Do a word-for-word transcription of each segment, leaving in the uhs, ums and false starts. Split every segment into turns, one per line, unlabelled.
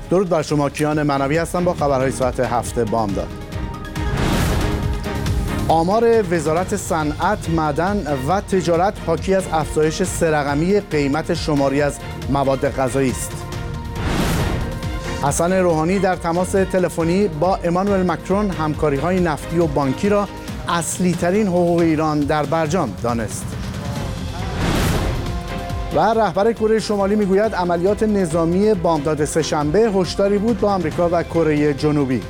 درود بر شما، کیان منوی هستم با خبرهای ساعت هفت بامداد. آمار وزارت صنعت، معدن و تجارت حاکی از افزایش سه رقمی قیمت شماری از مواد غذایی است. حسن روحانی در تماس تلفنی با امانوئل مکرون همکاری‌های نفتی و بانکی را اصلی ترین حقوق ایران در برجام دانست. و رهبر کره شمالی میگوید عملیات نظامی بامداد سه‌شنبه هشداری بود با آمریکا و کره جنوبی.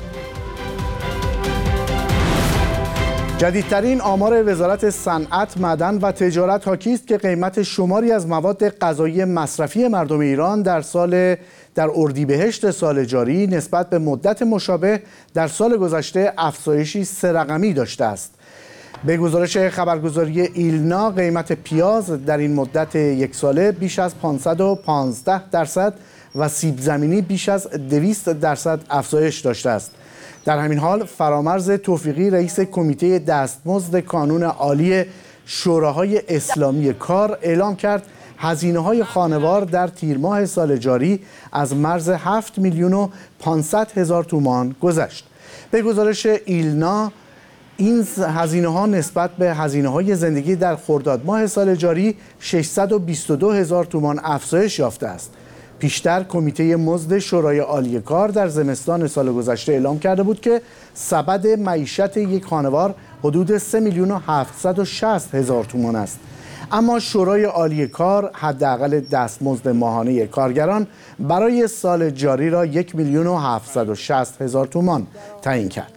جدیدترین آمار وزارت صنعت، معدن و تجارت حاکی است که قیمت شماری از مواد غذایی مصرفی مردم ایران در سال در اردیبهشت سال جاری نسبت به مدت مشابه در سال گذشته افزایشی سه رقمی داشته است. به گزارش خبرگزاری ایلنا، قیمت پیاز در این مدت یک ساله بیش از پانصد و پانزده درصد و سیب زمینی بیش از دویست درصد افزایش داشته است. در همین حال فرامرز توفیقی، رئیس کمیته دستمزد کانون عالی شوراهای اسلامی کار، اعلام کرد هزینه‌های خانوار در تیر ماه سال جاری از مرز هفت میلیون و پانصد هزار تومان گذشت. به گزارش ایلنا، این هزینه‌ها نسبت به هزینه‌های زندگی در خرداد ماه سال جاری ششصد و بیست و دو هزار تومان افزایش یافته است. پیشتر کمیته مزد شورای عالی کار در زمستان سال گذشته اعلام کرده بود که سبد معیشت یک خانوار حدود سه میلیون و هفتصد و شصت هزار تومان است. اما شورای عالی کار حداقل دستمزد ماهانه کارگران برای سال جاری را یک میلیون و هفتصد و شصت هزار تومان تعیین کرد.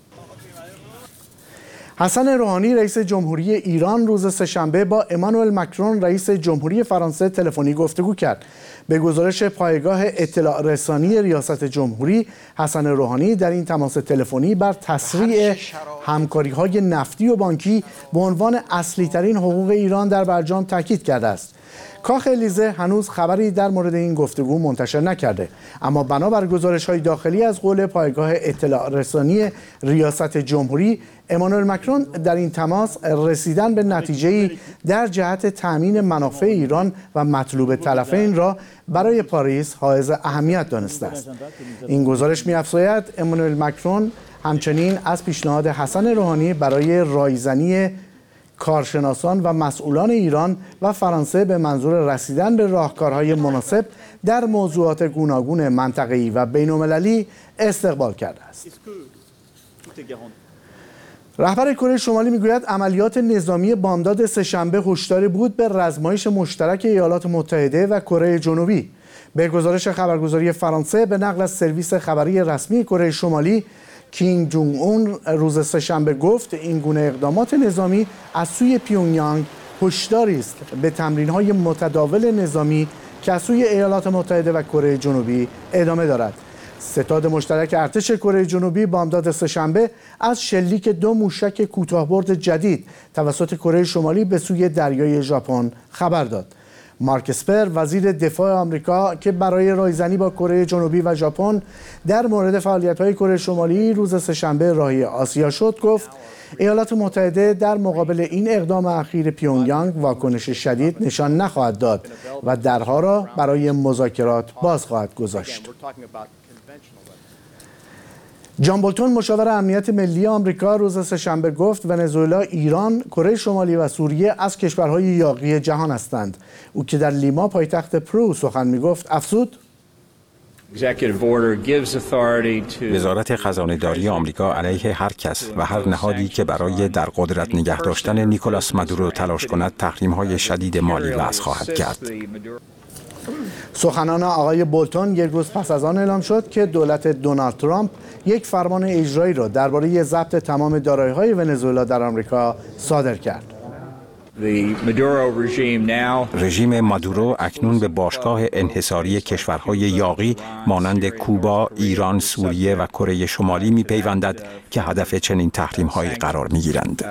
حسن روحانی، رئیس جمهوری ایران، روز سه‌شنبه با امانوئل مکرون، رئیس جمهوری فرانسه، تلفنی گفتگو کرد. به گزارش پایگاه اطلاع رسانی ریاست جمهوری، حسن روحانی در این تماس تلفنی بر تسریع همکاری‌های نفتی و بانکی به عنوان اصلی ترین حقوق ایران در برجام تاکید کرده است. کاخ الیزه هنوز خبری در مورد این گفتگو منتشر نکرده، اما بنابر گزارش‌های داخلی از قول پایگاه اطلاع رسانی ریاست جمهوری، امانوئل مکرون در این تماس رسیدن به نتیجه‌ای در جهت تأمین منافع ایران و مطلوب طرفین را برای پاریس حائز اهمیت دانسته است. این گزارش می‌افزاید امانوئل مکرون همچنین از پیشنهاد حسن روحانی برای رایزنی کارشناسان و مسئولان ایران و فرانسه به منظور رسیدن به راهکارهای مناسب در موضوعات گوناگون منطقه‌ای و بین‌المللی استقبال کرده است. رهبر کره شمالی میگوید عملیات نظامی بامداد سه‌شنبه هشداری بود به رزمایش مشترک ایالات متحده و کره جنوبی. به گزارش خبرگزاری فرانسه به نقل از سرویس خبری رسمی کره شمالی، کیم جونگ اون روز سه‌شنبه گفت این گونه اقدامات نظامی از سوی پیونگیانگ هشداری است به تمرین‌های متداول نظامی که از سوی ایالات متحده و کره جنوبی ادامه دارد. ستاد مشترک ارتش کره جنوبی بامداد سه‌شنبه از شلیک دو موشک کوتاه‌برد جدید توسط کره شمالی به سوی دریای ژاپن خبر داد. مارک اسپر، وزیر دفاع آمریکا که برای رایزنی با کره جنوبی و ژاپن در مورد فعالیت‌های کره شمالی روز سه‌شنبه راهی آسیا شد، گفت ایالات متحده در مقابل این اقدام اخیر پیونگیانگ واکنش شدید نشان نخواهد داد و درها را برای مذاکرات باز خواهد گذاشت. جان بولتون، مشاور امنیت ملی آمریکا، روز سه‌شنبه گفت ونزوئلا، ایران، کره شمالی و سوریه از کشورهای یاغی جهان هستند. او که در لیما پایتخت پرو سخن می‌گفت افزود:
وزارت خزانه‌داری آمریکا علیه هر کس و هر نهادی که برای در قدرت نگه داشتن نیکولاس مادورو تلاش کند تحریم‌های شدید مالی وضع خواهد کرد.
سخنان آقای بولتون یک روز پس از آن اعلام شد که دولت دونالد ترامپ یک فرمان اجرایی را درباره ضبط تمام دارایی‌های ونزوئلا در آمریکا صادر کرد.
رژیم مادورو اکنون به باشگاه انحصاری کشورهای یاغی مانند کوبا، ایران، سوریه و کره شمالی می‌پیوندد که هدف چنین تحریم‌هایی قرار می‌گیرند.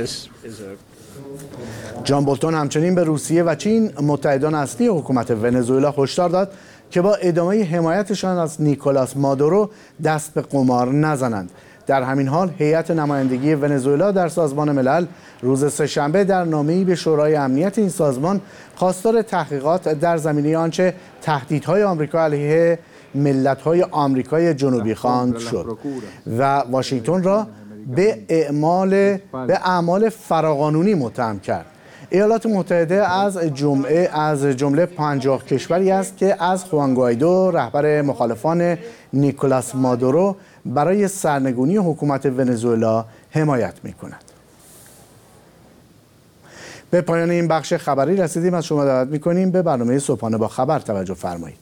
جان بولتون همچنین به روسیه و چین، متحدان اصلی حکومت ونزوئلا، هشدار داد که با ادامه حمایتشان از نیکولاس مادورو دست به قمار نزنند. در همین حال هیئت نمایندگی ونزوئلا در سازمان ملل روز سه‌شنبه در نامه‌ای به شورای امنیت این سازمان خواستار تحقیقات در زمینه آنچه تهدیدهای آمریکا علیه ملت‌های آمریکای جنوبی خواند شد و واشنگتن را به اعمال به اعمال فراقانونی متهم کرد. ایالات متحده از جمعه از جمله پنجاه کشوری است که از خوان گوایدو رهبر مخالفان نیکولاس مادورو برای سرنگونی حکومت ونزوئلا حمایت می‌کند. به پایان این بخش خبری رسیدیم. از شما دعوت می‌کنیم به برنامه صبحانه با خبر توجه فرمایید.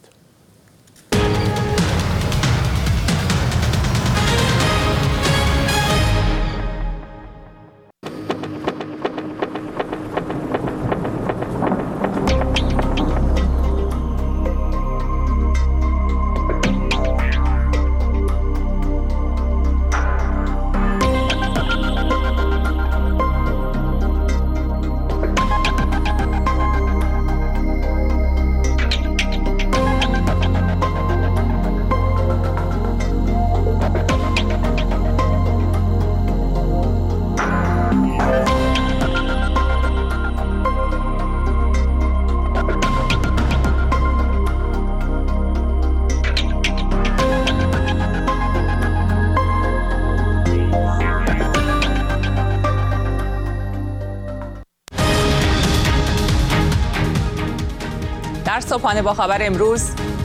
در صبحانه با خبر امروز،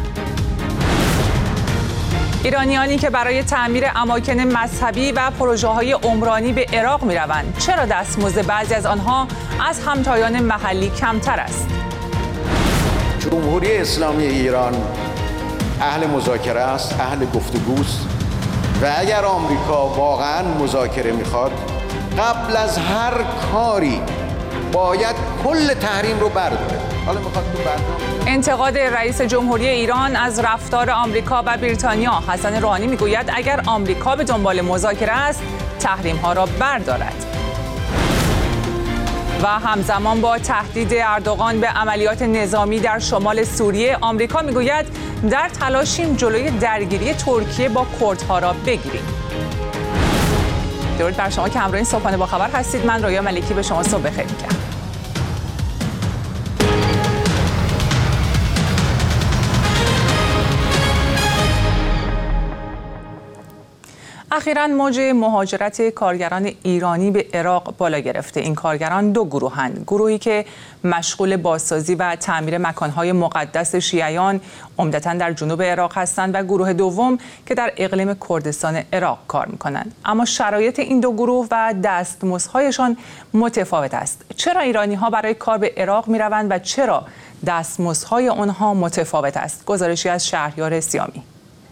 ایرانیانی که برای تعمیر اماکن مذهبی و پروژه‌های عمرانی به عراق می‌روند، چرا دستمزد بعضی از آنها از همتایان محلی کمتر است؟
جمهوری اسلامی ایران اهل مذاکره است، اهل گفتگوست و اگر آمریکا واقعاً مذاکره می‌خواد، قبل از هر کاری باید کل تحریم رو برداره. حالا می‌خواد تو برنامه
انتقاد رئیس جمهوری ایران از رفتار آمریکا و بریتانیا. حسن روحانی میگوید اگر آمریکا به دنبال مذاکره است، تحریم‌ها را بردارد. و همزمان با تهدید اردوغان به عملیات نظامی در شمال سوریه، آمریکا میگوید در تلاشیم جلوی درگیری ترکیه با کردها را بگیریم. درود بر شما که همراه این صبحانه با خبر هستید. من رویا ملکی به شما صبح بخیر میگم. اخیراً موج مهاجرت کارگران ایرانی به عراق بالا گرفته. این کارگران دو گروهند. گروهی که مشغول بازسازی و تعمیر مکانهای مقدس شیعیان عمدتاً در جنوب عراق هستند و گروه دوم که در اقلیم کردستان عراق کار می‌کنند. اما شرایط این دو گروه و دستمزدهایشان متفاوت است. چرا ایرانی‌ها برای کار به عراق می‌روند و چرا دستمزدهای آنها متفاوت است؟ گزارشی از شهریار سیامی.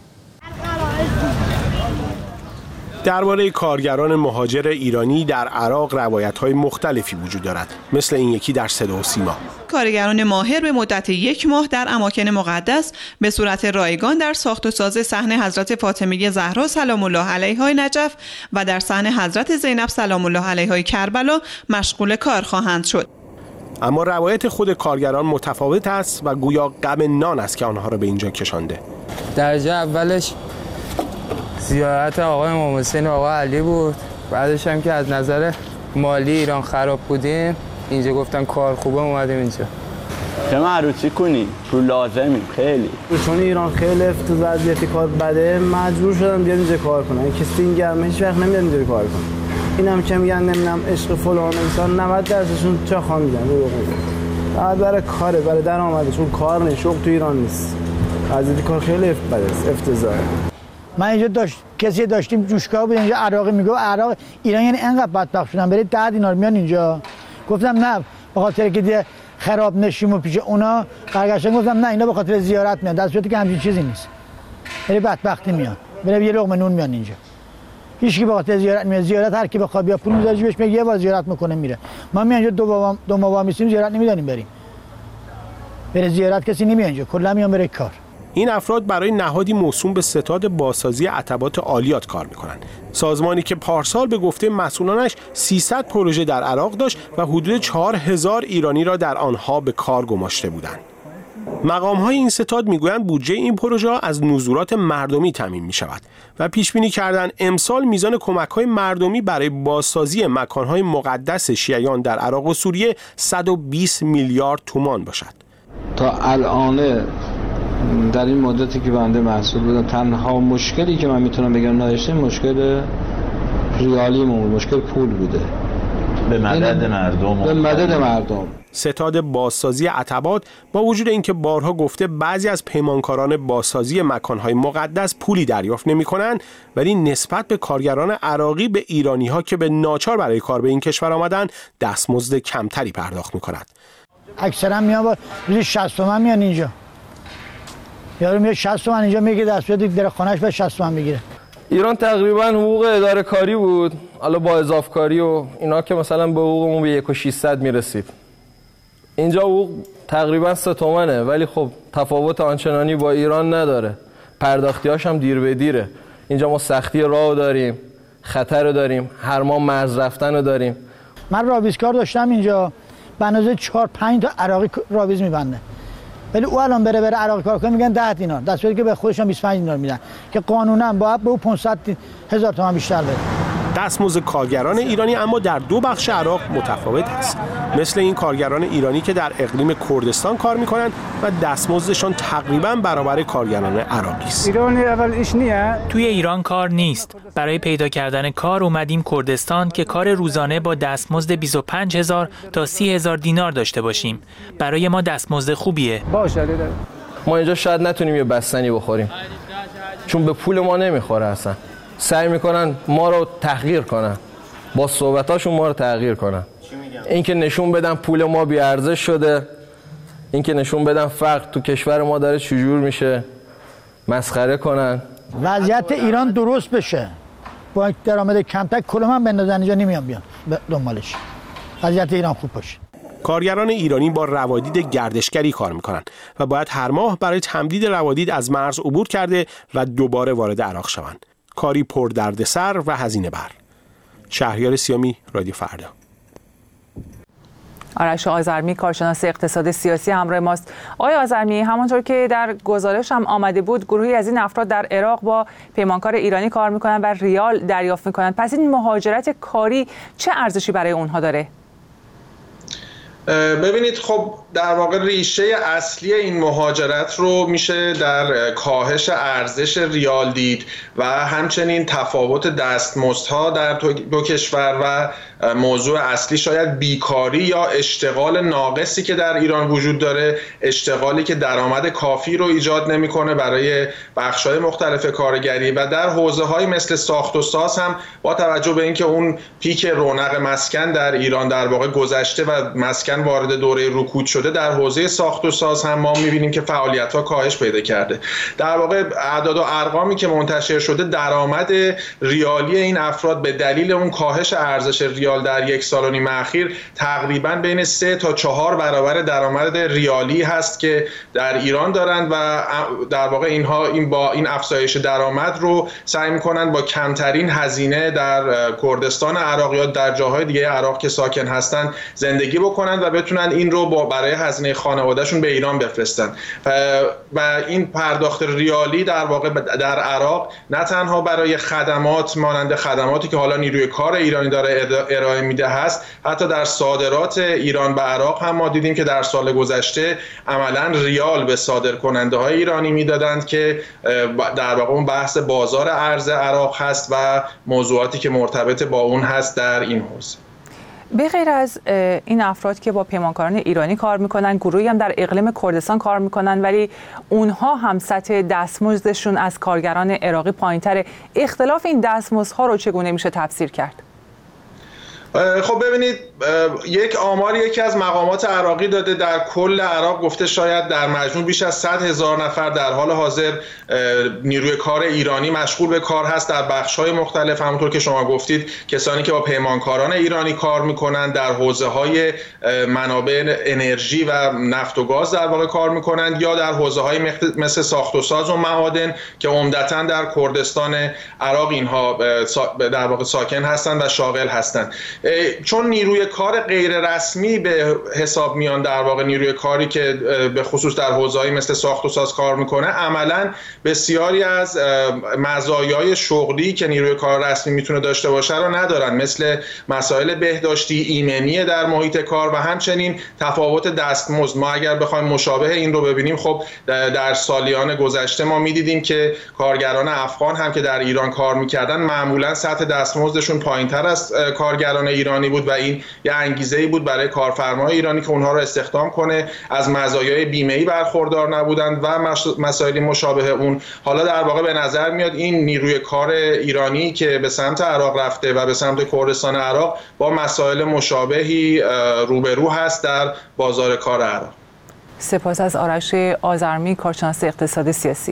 درباره کارگران مهاجر ایرانی در عراق روایت‌های مختلفی وجود دارد، مثل این یکی در صدا و سیما.
کارگران ماهر به مدت یک ماه در اماکن مقدس به صورت رایگان در ساخت و ساز صحن حضرت فاطمه زهرا سلام الله علیها نجف و در صحن حضرت زینب سلام الله علیها کربلا مشغول کار خواهند شد.
اما روایت خود کارگران متفاوت است و گویا غم نان است که آنها را به اینجا کشانده.
درجه اولش زیارت آقای امام حسین و آقا علی بود، بعدش هم که از نظر مالی ایران خراب بودیم اینجا گفتن کار خوبه اومدیم اینجا.
چه معروضی کنی؟ پول لازمیم خیلی.
چون ایران خیلی تو وضعیت کار بده مجبور شدم بیام اینجا کار کنم. کسی این گرمه هیچ وقت نمیاد اینجا کار کنم. اینم که میگن نمیدونم عشق فلان انسان نود درصدشون چه خواهم میگن. بعد برای کاره، برای درآمده، چون کار نیست، شغل تو ایران نیست. وضعیت کار خیلی افتضاحه.
من اینجا داشت کسی داشتیم جوشکا بود اینجا عراقی میگه عراق ایران یعنی انقدر بدبخت شدن برید ده دینار میان اینجا. گفتم نه به خاطر که دیگه خراب نشیم و پیش اونا برگشتن. گفتم نه اینا به خاطر زیارت میان، در صورتی که همچین چیزی نیست. برای بدبختی میان، برای یه لقمه نون میان اینجا. هیچ کی به خاطر زیارت میاد. زیارت هر کی بخواد بیا پول میذاره جیبش میگه یه بار زیارت میکنه میره. ما میان اینجا دو بابا دو ماه میسیم زیارت نمیدونیم بریم. برای زیارت کسی نمیاد اینجا، کلا میان برای کار.
این افراد برای نهادی موسوم به ستاد بازسازی عتبات عالیات کار میکنند. سازمانی که پارسال به گفته مسئولانش سیصد پروژه در عراق داشت و حدود چهار هزار ایرانی را در آنها به کار گماشته بودند. مقام‌های این ستاد میگویند بودجه این پروژه از نزولات مردمی تامین می‌شود و پیش بینی کردند امسال میزان کمک‌های مردمی برای بازسازی مکان‌های مقدس شیعیان در عراق و سوریه صد و بیست میلیارد تومان باشد.
تا الان در این مدتی که بنده محصول بودم تنها مشکلی که من میتونم بگم نداشتیم مشکل ریالیمون، مشکل پول بوده
به مدد مردم
به مدد مردم.
ستاد بازسازی عتبات با وجود اینکه بارها گفته بعضی از پیمانکاران بازسازی مکانهای مقدس پولی دریافت نمی‌کنند، ولی نسبت به کارگران عراقی به ایرانی‌ها که به ناچار برای کار به این کشور آمدن دستمزد کمتری پرداخت می‌کنند.
اکثرا میان با روزی شصت تومن میان اینجا. یارو میاد شصت تومن اینجا میگه دستمزد در خونه‌اش به شصت تومن میگیره.
ایران تقریبا حقوق اداره کاری بود، حالا با اضافه کاری و اینا که مثلا به حقوقمون به یک و ششصد میرسید. اینجا حقوق تقریبا سه تومنه، ولی خب تفاوت آنچنانی با ایران نداره. پرداختیاش هم دیر به دیره. اینجا ما سختی راه داریم، خطر داریم، هر ماه مرز رفتن رو داریم.
من راویزکار داشتم اینجا، به اندازه چهار پنج تا عراقی راویز میبنده. ولی او الان بره بره عراقی کار کنه میگن ده دینار، دستوری که به خودشون بیست و پنج دینار میدن که قانونا باید به او پانصد هزار تومان بیشتر بده.
دستمزد کارگران ایرانی اما در دو بخش عراق متفاوت است. مثل این کارگران ایرانی که در اقلیم کردستان کار میکنند و دستمزدشان تقریبا برابر کارگران عراقی است.
ایرانی اول ایش نیه؟
توی ایران کار نیست. برای پیدا کردن کار اومدیم کردستان که کار روزانه با دستمزد بیست و پنج هزار تا سی هزار دینار داشته باشیم. برای ما دستمزد خوبیه.
باشه.
ما اینجا شاید نتونیم یه بستنی بخوریم. چون به پول ما نمیخوره اصلا. سعی میکنن ما رو تحقیر کنن، با صحبتاشون ما رو تحقیر کنن. این که نشون بدن پول ما بی ارزش شده، این که نشون بدن فقر تو کشور ما داره چجور میشه، مسخره کنن.
وضعیت ایران درست بشه، با درآمد کمتر کلم هم بندازن اینجا نمیان بیان دنبالش. وضعیت ایران خوب باشه.
کارگران ایرانی با روادید گردشگری کار میکنند و باید هر ماه برای تمدید روادید از مرز عبور کرده و دوباره وارد عراق شوند. کاری پر دردسر و هزینه بر. شهریار سیامی، رادیو فردا.
آرش آذرمی کارشناس اقتصاد سیاسی همراه ماست. آقای آذرمی، همونطور که در گزارش هم آمده بود، گروهی از این افراد در عراق با پیمانکار ایرانی کار میکنن و ریال دریافت میکنن. پس این مهاجرت کاری چه ارزشی برای اونها داره؟
ببینید، خب در واقع ریشه اصلی این مهاجرت رو میشه در کاهش ارزش ریال دید و همچنین تفاوت دستمزدها در دو کشور و موضوع اصلی شاید بیکاری یا اشتغال ناقصی که در ایران وجود داره، اشتغالی که درآمد کافی رو ایجاد نمیکنه برای بخش‌های مختلف کارگری و در حوزه‌های مثل ساخت و ساز هم با توجه به اینکه اون پیک رونق مسکن در ایران در واقع گذشته و مسکن وارد دوره رکود شده، در حوزه ساخت و ساز هم ما می‌بینیم که فعالیت‌ها کاهش پیدا کرده. در واقع اعداد و ارقامی که منتشر شده، درآمد ریالی این افراد به دلیل اون کاهش ارزش ریال در یک سال و نیم اخیر تقریباً بین سه تا چهار برابر درآمد ریالی هست که در ایران دارند و در واقع اینها این با این افزایش درآمد رو سعی می‌کنند با کمترین هزینه در کردستان عراق یا در جاهای دیگه عراق که ساکن هستند زندگی بکنند و بتونن این رو با برای هزینه خانوادهشون به ایران بفرستن. و این پرداخت ریالی در واقع در عراق نه تنها برای خدمات مانند خدماتی که حالا نیروی کار ایرانی داره ارائه میده هست، حتی در صادرات ایران به عراق هم ما دیدیم که در سال گذشته عملا ریال به صادر کننده های ایرانی میدادند که در واقع اون بحث بازار ارز عراق هست و موضوعاتی که مرتبط با اون هست در این حوزه.
به غیر از این افراد که با پیمانکاران ایرانی کار میکنن، گروهی هم در اقلیم کردستان کار میکنن ولی اونها هم سطح دستمزدشون از کارگران عراقی پایین‌تره. اختلاف این دستمزدها رو چگونه میشه تفسیر کرد؟
خب ببینید، یک آمار یکی از مقامات عراقی داده در کل عراق گفته شاید در مجموع بیش از صد هزار نفر در حال حاضر نیروی کار ایرانی مشغول به کار هست در بخش‌های مختلف. همونطور که شما گفتید، کسانی که با پیمانکاران ایرانی کار میکنن در حوزه‌های منابع انرژی و نفت و گاز در واقع کار میکنند یا در حوزه‌های مثل ساخت و ساز و معادن که عمدتاً در کردستان عراق اینها در واقع ساکن هستند و شاغل هستند. چون نیروی کار غیر رسمی به حساب میان، در واقع نیروی کاری که به خصوص در حوزه‌ای مثل ساخت و ساز کار میکنه، عملاً بسیاری از مزایای شغلی که نیروی کار رسمی میتونه داشته باشه رو ندارن، مثل مسائل بهداشتی، ایمنی در محیط کار و همچنین تفاوت دستمزد. ما اگر بخوایم مشابه این رو ببینیم، خب در سالیان گذشته ما میدیدیم که کارگران افغان هم که در ایران کار میکردن معمولا سطح دستمزدشون پایینتر از کارگران ایرانی بود و این یه انگیزه‌ای بود برای کارفرمای ایرانی که اونها رو استخدام کنه. از مزایای بیمه‌ای برخوردار نبودند و مسائل مشابه اون. حالا در واقع به نظر میاد این نیروی کار ایرانی که به سمت عراق رفته و به سمت کردستان عراق با مسائل مشابهی روبرو هست در بازار کار عراق.
سپاس از آرش آذرمی، کارشناس اقتصاد سیاسی.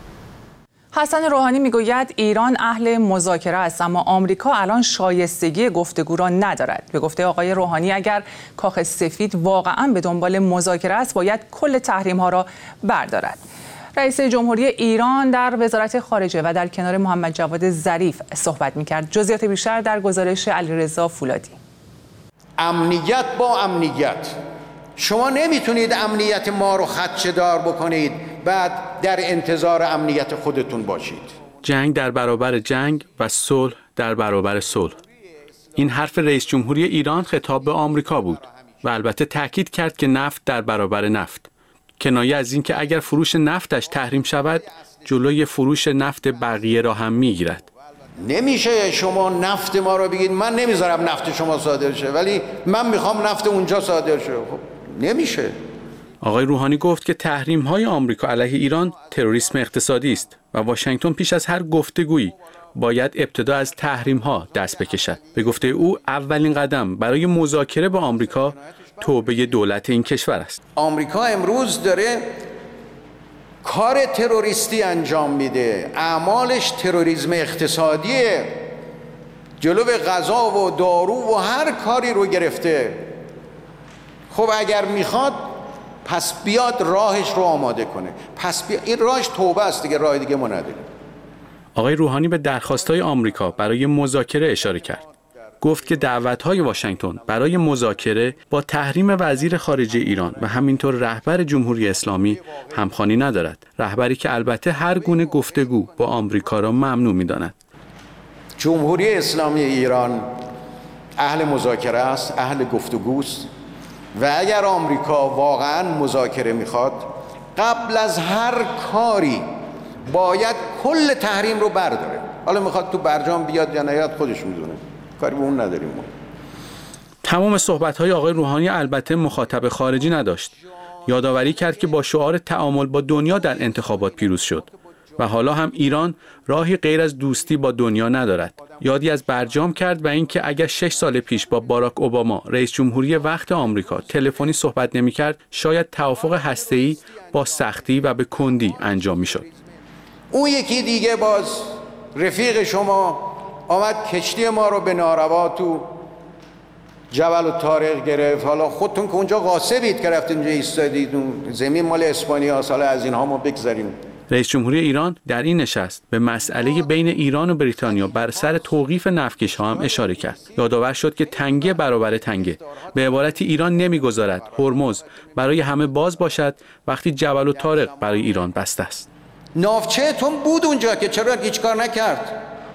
حسن روحانی میگوید ایران اهل مذاکره است، اما آمریکا الان شایستگی گفتگو را ندارد. به گفته آقای روحانی اگر کاخ سفید واقعا به دنبال مذاکره است، باید کل تحریم ها را بردارد. رئیس جمهوری ایران در وزارت خارجه و در کنار محمد جواد ظریف صحبت میکرد. جزئیات بیشتر در گزارش علیرضا فولادی.
امنیت با امنیت، شما نمیتونید امنیت ما رو خدشه‌دار بکنید بعد در انتظار امنیت خودتون باشید.
جنگ در برابر جنگ و صلح در برابر صلح. این حرف رئیس جمهوری ایران خطاب به آمریکا بود و البته تاکید کرد که نفت در برابر نفت. کنایه از این که اگر فروش نفتش تحریم شود، جلوی فروش نفت بقیه را هم میگیرد.
نمیشه شما نفت ما رو بگید من نمیذارم نفت شما صادر شه ولی من میخوام نفت اونجا صادر شه. خب نمیشه.
آقای روحانی گفت که تحریم‌های آمریکا علیه ایران تروریسم اقتصادی است و واشنگتن پیش از هر گفتگویی باید ابتدا از تحریم‌ها دست بکشد. به گفته او اولین قدم برای مذاکره با آمریکا توبه دولت این کشور است.
آمریکا امروز داره کار تروریستی انجام میده، اعمالش تروریسم اقتصادیه، جلو غذا و دارو و هر کاری رو گرفته. خب اگر میخواد پس بیاد راهش رو آماده کنه، پس بیاد. این راهش توبه است دیگه، راه دیگه ما نداریم.
آقای روحانی به درخواست‌های آمریکا برای مذاکره اشاره کرد. گفت که دعوت‌های واشنگتن برای مذاکره با تحریم وزیر خارجه ایران و همینطور رهبر جمهوری اسلامی همخوانی ندارد. رهبری که البته هر گونه گفتگو با آمریکا را ممنوع می‌داند.
جمهوری اسلامی ایران اهل مذاکره است، اهل گفتگوست و اگر آمریکا واقعاً مذاکره می‌خواد، قبل از هر کاری باید کل تحریم رو برداره. حالا می‌خواد تو برجام بیاد یا نیاد خودش می‌دونه. کاری به اون نداریم. ما
تمام صحبت‌های آقای روحانی البته مخاطب خارجی نداشت. یادآوری کرد که با شعار تعامل با دنیا در انتخابات پیروز شد و حالا هم ایران راهی غیر از دوستی با دنیا ندارد. یادی از برجام کرد و اینکه اگر شش سال پیش با باراک اوباما رئیس جمهوری وقت آمریکا تلفنی صحبت نمی‌کرد، شاید توافق هسته‌ای با سختی و به کندی انجام می‌شد.
اون یکی دیگه باز رفیق شما آمد کشتی ما رو به ناروا تو جبل الطارق گرفت. حالا خودتون که اونجا غاصبید که رفتید اونجا ایستادید، زمین مال اسپانیاست، حالا از اینها ما بگذاریم.
رئیس جمهوری ایران در این نشست به مسئله بین ایران و بریتانیا بر سر توقیف نفتکش‌ها هم اشاره کرد. یادآور شد که تنگه برابر تنگه. به عبارتی ایران نمیگذارد هرمز برای همه باز باشد وقتی جبل الطارق برای ایران بسته است.
ناوچه‌تون بود اونجا که چرا هیچ کار نکرد؟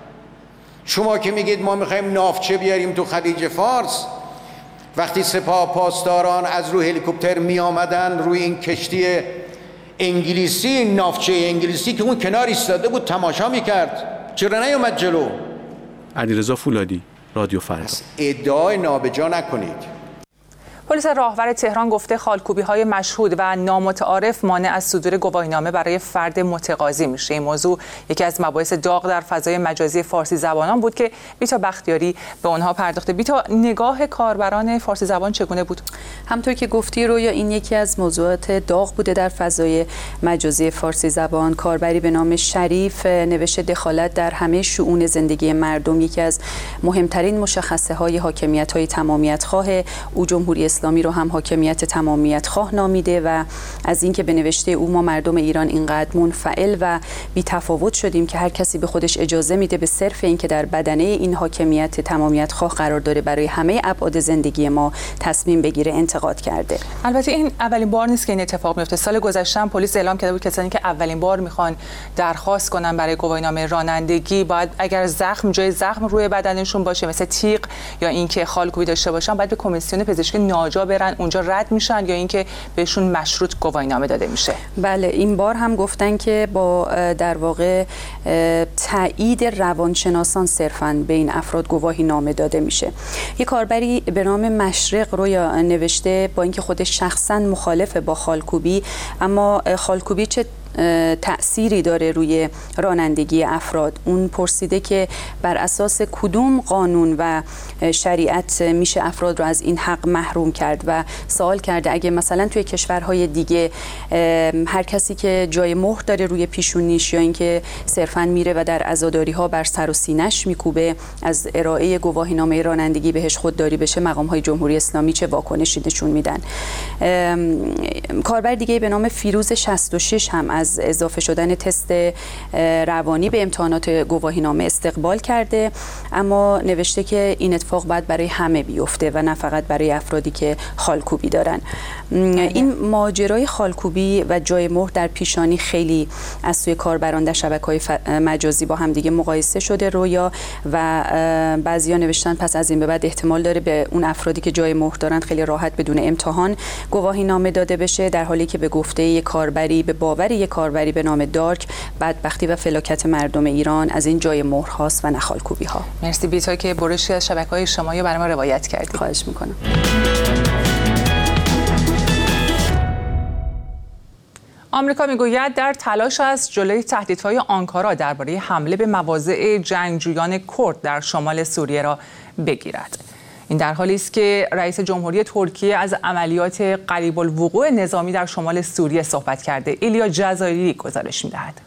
شما که میگید ما میخوایم ناوچه بیاریم تو خلیج فارس، وقتی سپاه پاسداران از روی هلیکوپتر می آمدن روی این کشتی انگلیسی، ناوچه انگلیسی که اون کنار ایستاده بود تماشا میکرد، چرا نیومد جلو؟
علیرضا فولادی، رادیو فردا.
ادعای نابجا نکنید.
پلیس راهور تهران گفته خالکوبی‌های مشهود و نامتعارف مانع از صدور گواهینامه برای فرد متقاضی میشه. این موضوع یکی از مباحث داغ در فضای مجازی فارسی زبانان بود که بیتا بختیاری به آنها پرداخته. بیتا، نگاه کاربران فارسی زبان چگونه بود؟
همونطور که گفتی رویا، این یکی از موضوعات داغ بوده در فضای مجازی فارسی زبان. کاربری به نام شریف نوشته دخالت در همه شؤون زندگی مردم یکی از مهمترین مشخصه های حاکمیت های تمامیت خواه او جمهوری اسلامی رو هم حاکمیت تمامیت خواه نامیده و از اینکه به نوشته او ما مردم ایران اینقدر منفعل و بی تفاوت شدیم که هر کسی به خودش اجازه میده به صرف اینکه در بدنه این حاکمیت تمامیت خواه قرار داره برای همه ابعاد زندگی ما تصمیم بگیره انتقاد کرده.
البته این اولین بار نیست که این اتفاق میفته. سال گذشته هم پلیس اعلام کرده بود کسانی که اولین بار میخوان درخواست کنن برای گواهینامه رانندگی باید اگر زخم جای زخم روی بدنشون باشه مثل تیغ یا اینکه خالکوبی داشته باشن باید به کمیسیون پزشکی ناجا برن، اونجا رد میشن یا اینکه بهشون مشروط گواهینامه داده میشه.
بله این بار هم گفتن که با در واقع تایید روانشناسان صرفاً به این افراد گواهی نامه داده میشه. یک کاربری به نام مشرق رویا نوشته با اینکه خودش شخصاً مخالف با خالکوبی، اما خالکوبی چه تأثیری داره روی رانندگی افراد. اون پرسیده که بر اساس کدوم قانون و شریعت میشه افراد رو از این حق محروم کرد و سوال کرده اگه مثلا توی کشورهای دیگه هر کسی که جای مهر داره روی پیشونیش یا اینکه صرفاً میره و در عزاداری ها بر سر و سینه‌اش میکوبه از ارائه گواهینامه رانندگی بهش خودداری بشه، مقام های جمهوری اسلامی چه واکنشی نشون میدن. کاربر دیگه به نام فیروز شصت و شش هم از از اضافه شدن تست روانی به امتحانات گواهینامه استقبال کرده، اما نوشته که این اتفاق باید برای همه بیفته و نه فقط برای افرادی که خالکوبی دارن. این ماجرای خالکوبی و جای مهر در پیشانی خیلی از سوی کاربران در شبکه‌های مجازی با هم دیگه مقایسه شده رویا و بعضیا نوشتن پس از این به بعد احتمال داره به اون افرادی که جای مهر دارن خیلی راحت بدون امتحان گواهینامه داده بشه، در حالی که به گفته یک کاربری به باور یک کاربری به نام دارک بدبختی و فلاکت مردم ایران از این جای مهر هاست و نه خالکوبی ها. مرسی بیتا که برشی از شبکه‌های اجتماعی برای ما روایت کردید. خواهش میکنم.
آمریکا میگوید در تلاش است جلوی تهدیدهای آنکارا درباره حمله به مواضع جنگجویان کرد در شمال سوریه را بگیرد. این در حالی است که رئیس جمهوری ترکیه از عملیات قریب الوقوع نظامی در شمال سوریه صحبت کرده. ایلیا جزایری گزارش می‌دهد.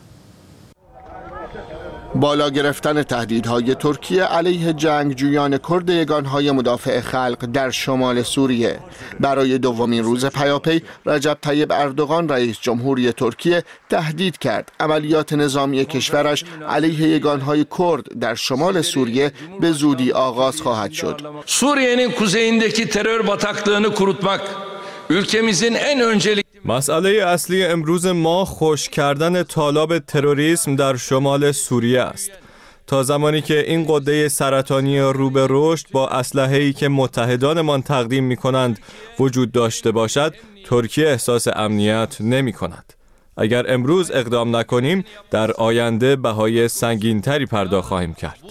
بالا گرفتن تهدیدهای ترکیه علیه جنگجویان کرد یگانهای مدافع خلق در شمال سوریه. برای دومین روز پیاپی رجب طیب اردوغان رئیس جمهوری ترکیه تهدید کرد عملیات نظامی kişveraj علیه یگانهای کرد در شمال سوریه به زودی آغاز خواهد شد.
Suriye'nin kuzeyindeki terör bataklığını kurutmak ülkemizin en öncelikli
مسئله اصلی امروز ما خشک کردن تالاب تروریسم در شمال سوریه است. تا زمانی که این قده سرطانی رو به رشد با اسلحه‌ای که متحدانمان تقدیم می‌کنند وجود داشته باشد، ترکیه احساس امنیت نمی‌کند. اگر امروز اقدام نکنیم، در آینده بهای سنگین‌تری پرداخت خواهیم کرد.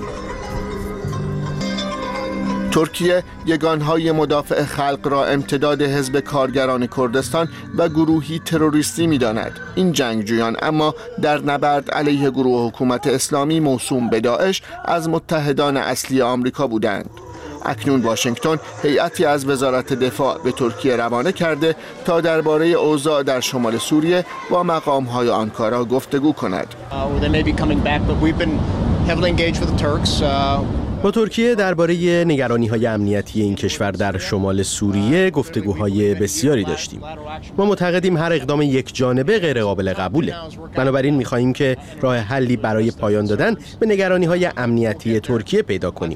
ترکیه یگانهای مدافع خلق را امتداد حزب کارگران کردستان و گروهی تروریستی می‌داند. این جنگجویان اما در نبرد علیه گروه حکومت اسلامی موسوم به داعش از متحدان اصلی آمریکا بودند. اکنون واشنگتن هیئتی از وزارت دفاع به ترکیه روانه کرده تا درباره اوضاع در شمال سوریه با مقام‌های آنکارا گفتگو کند.
با ترکیه درباره نگرانی‌های امنیتی این کشور در شمال سوریه گفتگوهای بسیاری داشتیم. ما معتقدیم هر اقدام یک جانبه غیر قابل قبوله. بنابراین می‌خواهیم که راه حلی برای پایان دادن به نگرانی‌های امنیتی ترکیه پیدا کنیم.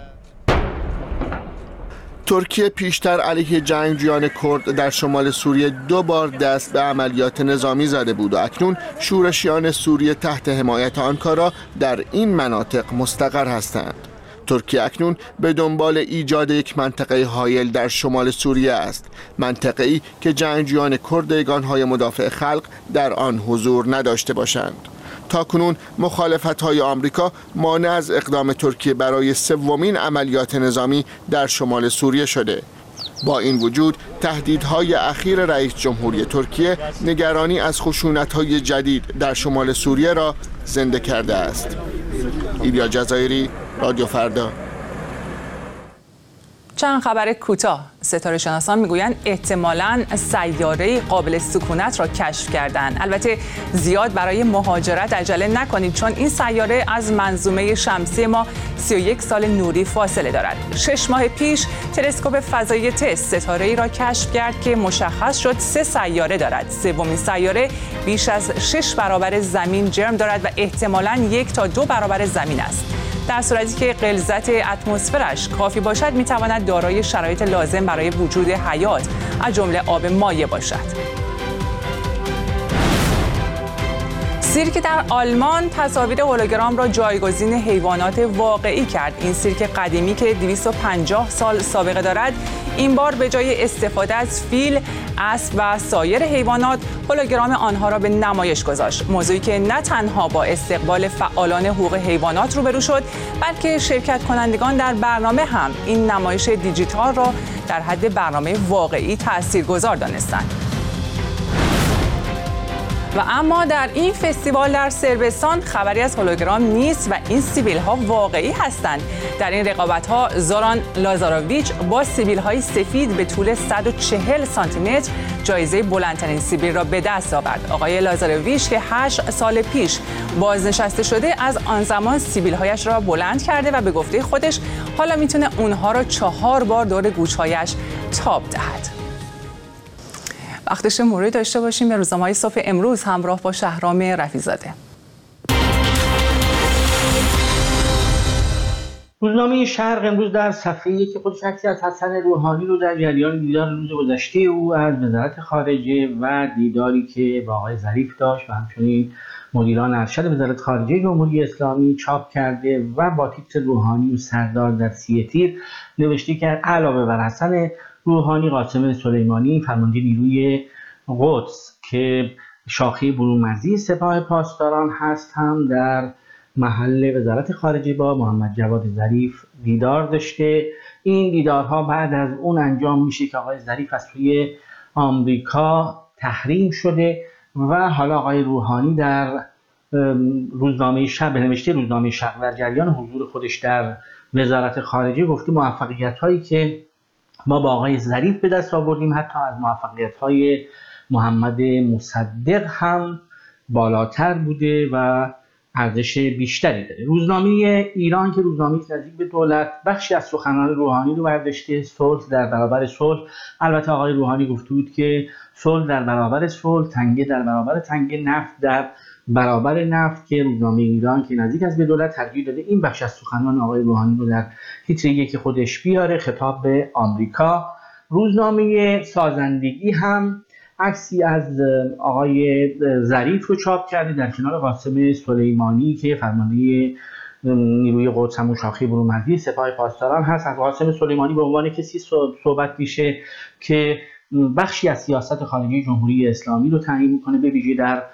ترکیه پیشتر علیه جنگجویان کرد در شمال سوریه دو بار دست به عملیات نظامی زده بود و اکنون شورشیان سوریه تحت حمایت آنکارا در این مناطق مستقر هستند. ترکیه اکنون به دنبال ایجاد یک منطقه حایل در شمال سوریه است، منطقه‌ای که جنگجویان کرد یگانهای مدافع خلق در آن حضور نداشته باشند. تاکنون مخالفت‌های آمریکا مانع از اقدام ترکیه برای سومین عملیات نظامی در شمال سوریه شده. با این وجود تهدیدهای اخیر رئیس جمهوری ترکیه نگرانی از خشونت‌های جدید در شمال سوریه را زنده کرده است. ایلیا جزایری، رادیو فردا.
چند خبر کوتاه. ستاره شناسان میگویند احتمالاً سیاره قابل سکونت را کشف کردند. البته زیاد برای مهاجرت عجله نکنید چون این سیاره از منظومه شمسی ما سی و یک سال نوری فاصله دارد. شش ماه پیش تلسکوپ فضایی تس ستاره‌ای را کشف کرد که مشخص شد سه سیاره دارد. سومین سیاره بیش از شش برابر زمین جرم دارد و احتمالاً یک تا دو برابر زمین است. در صورتی که غلظت اتمسفرش کافی باشد میتواند دارای شرایط لازم برای وجود حیات از جمله آب مایع باشد. سیرک در آلمان تصاویر هولوگرام را جایگزین حیوانات واقعی کرد. این سیرک قدیمی که دویست و پنجاه سال سابقه دارد این بار به جای استفاده از فیل، اسب و سایر حیوانات هولوگرام آنها را به نمایش گذاشت. موضوعی که نه تنها با استقبال فعالان حقوق حیوانات روبرو شد بلکه شرکت کنندگان در برنامه هم این نمایش دیجیتال را در حد برنامه واقعی تاثیرگذار دانستند. و اما در این فستیوال در صربستان خبری از هولوگرام نیست و این سیبیل ها واقعی هستند. در این رقابت ها زوران لازاروویچ با سیبیل های سفید به طول صد و چهل سانتی متر جایزه بلندترین سیبیل را به دست آورد. آقای لازاروویچ که هشت سال پیش بازنشسته شده از آن زمان سیبیل هایش را بلند کرده و به گفته خودش حالا میتونه اونها را چهار بار دور گوشهایش تاب دهد. وقتش مروری داشته باشیم به روزنامه‌های صبح امروز همراه با شهرام رفیع‌زاده.
روزنامه شرق امروز در صفحه یک خودش عکسی از حسن روحانی رو در جریان دیدار روز گذشته او از وزارت خارجه و دیداری که با آقای ظریف داشت و همچنین مدیران ارشد وزارت خارجه جمهوری اسلامی چاپ کرده و با تیتر روحانی و سردار در سی تیر نوشته که علاوه بر حسن روحانی، قاسم سلیمانی فرمانده نیروی قدس که شاخه برون‌مرزی سپاه پاسداران هست هم در محل وزارت خارجه با محمد جواد ظریف دیدار داشته. این دیدارها بعد از اون انجام میشه که آقای ظریف از سوی آمریکا تحریم شده و حالا آقای روحانی در روزنامه شب نوشته روزنامه شب در جریان حضور خودش در وزارت خارجه گفته موفقیت‌هایی که ما با آقای ظریف به دست آوردیم حتی از موفقیت‌های محمد مصدق هم بالاتر بوده و ارزش بیشتری داره. روزنامه ایران که روزنامه نزدیک به دولت بخشی از سخنان روحانی رو برداشته، صلح در برابر صلح. البته آقای روحانی گفته بود که صلح در برابر صلح، تنگه در برابر تنگه، نفت در برابر نفت، که روزنامه ایران که نزدیک از به دولت ترجیح داده این بخش از سخنان آقای روحانی رو در تیتر یک خودش بیاره، خطاب به آمریکا. روزنامه سازندگی هم عکسی از آقای ظریف رو چاپ کرده در کنار قاسم سلیمانی که فرمانده نیروی قدس همون شاخه برون‌مرزی سپاه پاسداران هست. از قاسم سلیمانی به عنوان کسی صحبت میشه که بخشی از سیاست خارجی جمهوری اسلامی رو تعیین میکنه، به ویژه در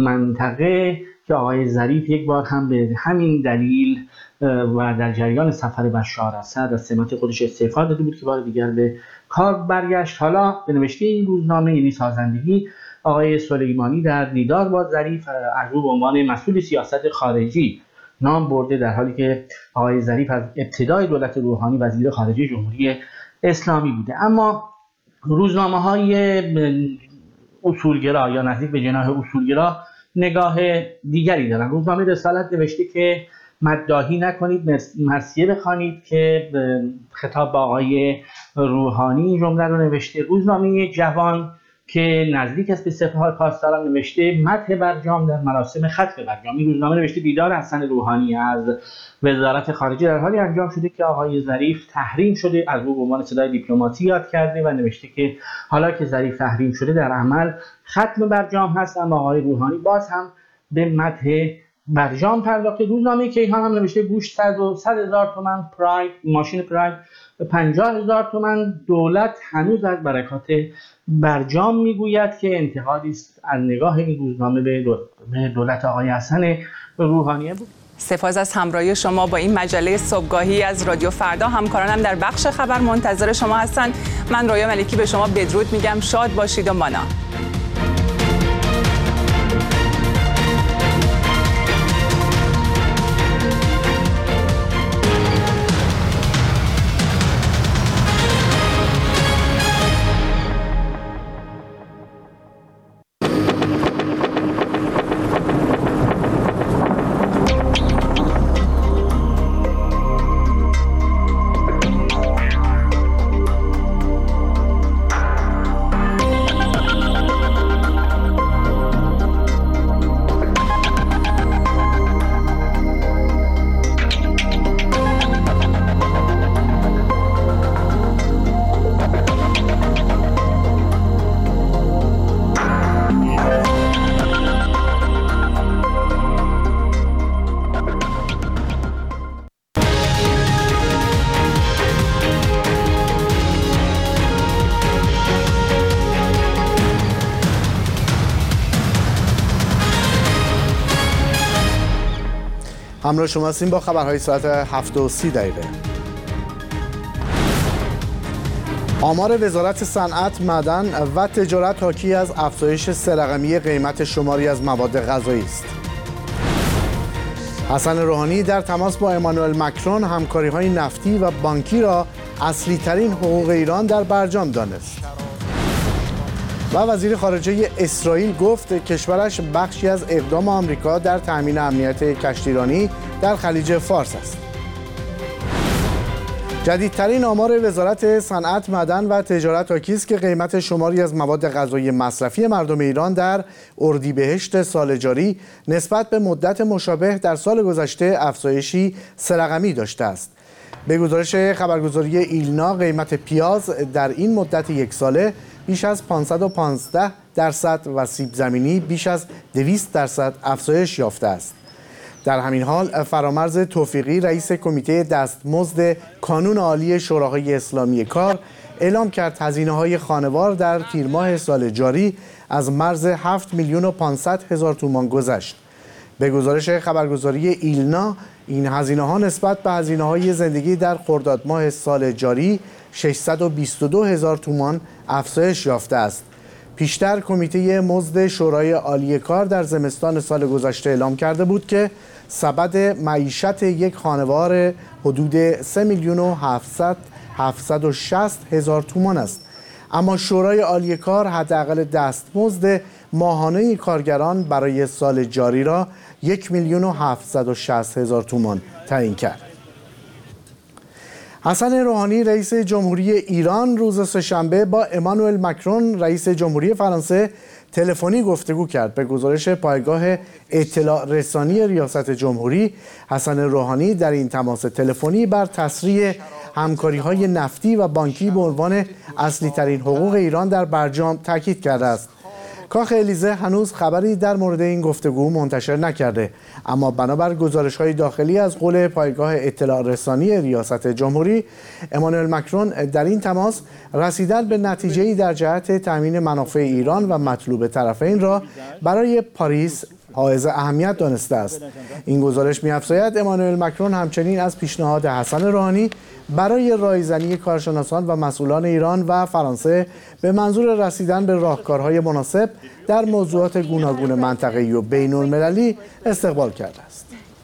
منطقه که آقای ظریف یک بار هم به همین دلیل و در جریان سفر بشار اسد از سمت خودش استعفا داده بود که بار دیگر به کار برگشت. حالا به نوشته این روزنامه یعنی سازندگی آقای سلیمانی در دیدار با ظریف از او به عنوان مسئول سیاست خارجی نام برده، در حالی که آقای ظریف از ابتدای دولت روحانی وزیر خارجه جمهوری اسلامی بوده. اما روزنامه های اصولگرا یا نزدیک به جناح اصولگرا نگاه دیگری دارن. روزنامه رسالت نوشته که مداحی نکنید، مرثیه بخوانید، که خطاب به آقای روحانی این جمله رو نوشته. روزنامه جوان که نزدیک است به سپاه پاسداران نوشته مدح برجام در مراسم ختم برجام. این روزنامه نوشته دیدار حسن روحانی از وزارت خارجه در حالی انجام شده که آقای ظریف تحریم شده، از او به عنوان صدای دیپلماسی یاد کرده و نوشته که حالا که ظریف تحریم شده در عمل ختم برجام هست، اما آقای روحانی باز هم به مدح برجام پرداخته. روزنامه کیهان هم نوشته گوشت صد و صد هزار تومان، پراید ماشین پراید پنجاه هزار تومان، دولت هنوز از برکات برجام میگوید، که انتقادی است از نگاه این روزنامه به دولت آقای حسن روحانی بود.
سپاس از همراهی شما با این مجله صبحگاهی از رادیو فردا. همکارانم در بخش خبر منتظر شما هستند. من رویا ملکی به شما بدرود میگم. شاد باشید و مانا.
همراه شما هستیم با خبرهای ساعت هفت و سی دقیقه. آمار وزارت صنعت، معدن و تجارت حاکی از افزایش سه رقمی قیمت شماری از مواد غذایی است. حسن روحانی در تماس با امانوئل مکرون همکاری‌های نفتی و بانکی را اصلی ترین حقوق ایران در برجام دانست. و وزیر خارجه اسرائیل گفت کشورش بخشی از اقدام آمریکا در تأمین امنیت کشتیرانی در خلیج فارس است. جدیدترین آمار وزارت صنعت، معدن و تجارت حاکی است که قیمت شماری از مواد غذایی مصرفی مردم ایران در اردیبهشت سال جاری نسبت به مدت مشابه در سال گذشته افزایشی سه رقمی داشته است. به گزارش خبرگزاری ایلنا قیمت پیاز در این مدت یک ساله بیش از پانصد و پانزده درصد و سیب زمینی بیش از دویست درصد افزایش یافته است. در همین حال فرامرز توفیقی رئیس کمیته دستمزد کانون عالی شوراهای اسلامی کار اعلام کرد هزینه‌های خانوار در تیر ماه سال جاری از مرز هفت میلیون و پانصد هزار تومان گذشت. به گزارش خبرگزاری ایلنا این هزینه‌ها نسبت به هزینه‌های زندگی در خرداد ماه سال جاری ششصد و بیست و دو هزار تومان افزایش یافته است. پیشتر کمیته مزد شورای عالی کار در زمستان سال گذشته اعلام کرده بود که سبد معیشت یک خانوار حدود سه میلیون و هفتصد و شصت هزار تومان است. اما شورای عالی کار حداقل دستمزد ماهانه کارگران برای سال جاری را یک میلیون و هفتصد و شصت هزار تومان تعیین کرد. حسن روحانی رئیس جمهوری ایران روز سه‌شنبه با امانوئل مکرون رئیس جمهوری فرانسه تلفنی گفتگو کرد. به گزارش پایگاه اطلاع رسانی ریاست جمهوری، حسن روحانی در این تماس تلفنی بر تسریع همکاری‌های نفتی و بانکی به عنوان اصلی ترین حقوق ایران در برجام تاکید کرده است. کاخ الیزه هنوز خبری در مورد این گفتگو منتشر نکرده، اما بنابر گزارش‌های داخلی از قول پایگاه اطلاع رسانی ریاست جمهوری، امانوئل مکرون در این تماس رسیدن به نتیجه‌ای در جهت تامین منافع ایران و مطلوب طرفین را برای پاریس حائز اهمیت دانسته است. این گزارش می‌افزاید امانوئل مکرون همچنین از پیشنهاد حسن روحانی برای رایزنی کارشناسان و مسئولان ایران و فرانسه به منظور رسیدن به راهکارهای مناسب در موضوعات گوناگون منطقه‌ای و بین‌المللی استقبال کرده است.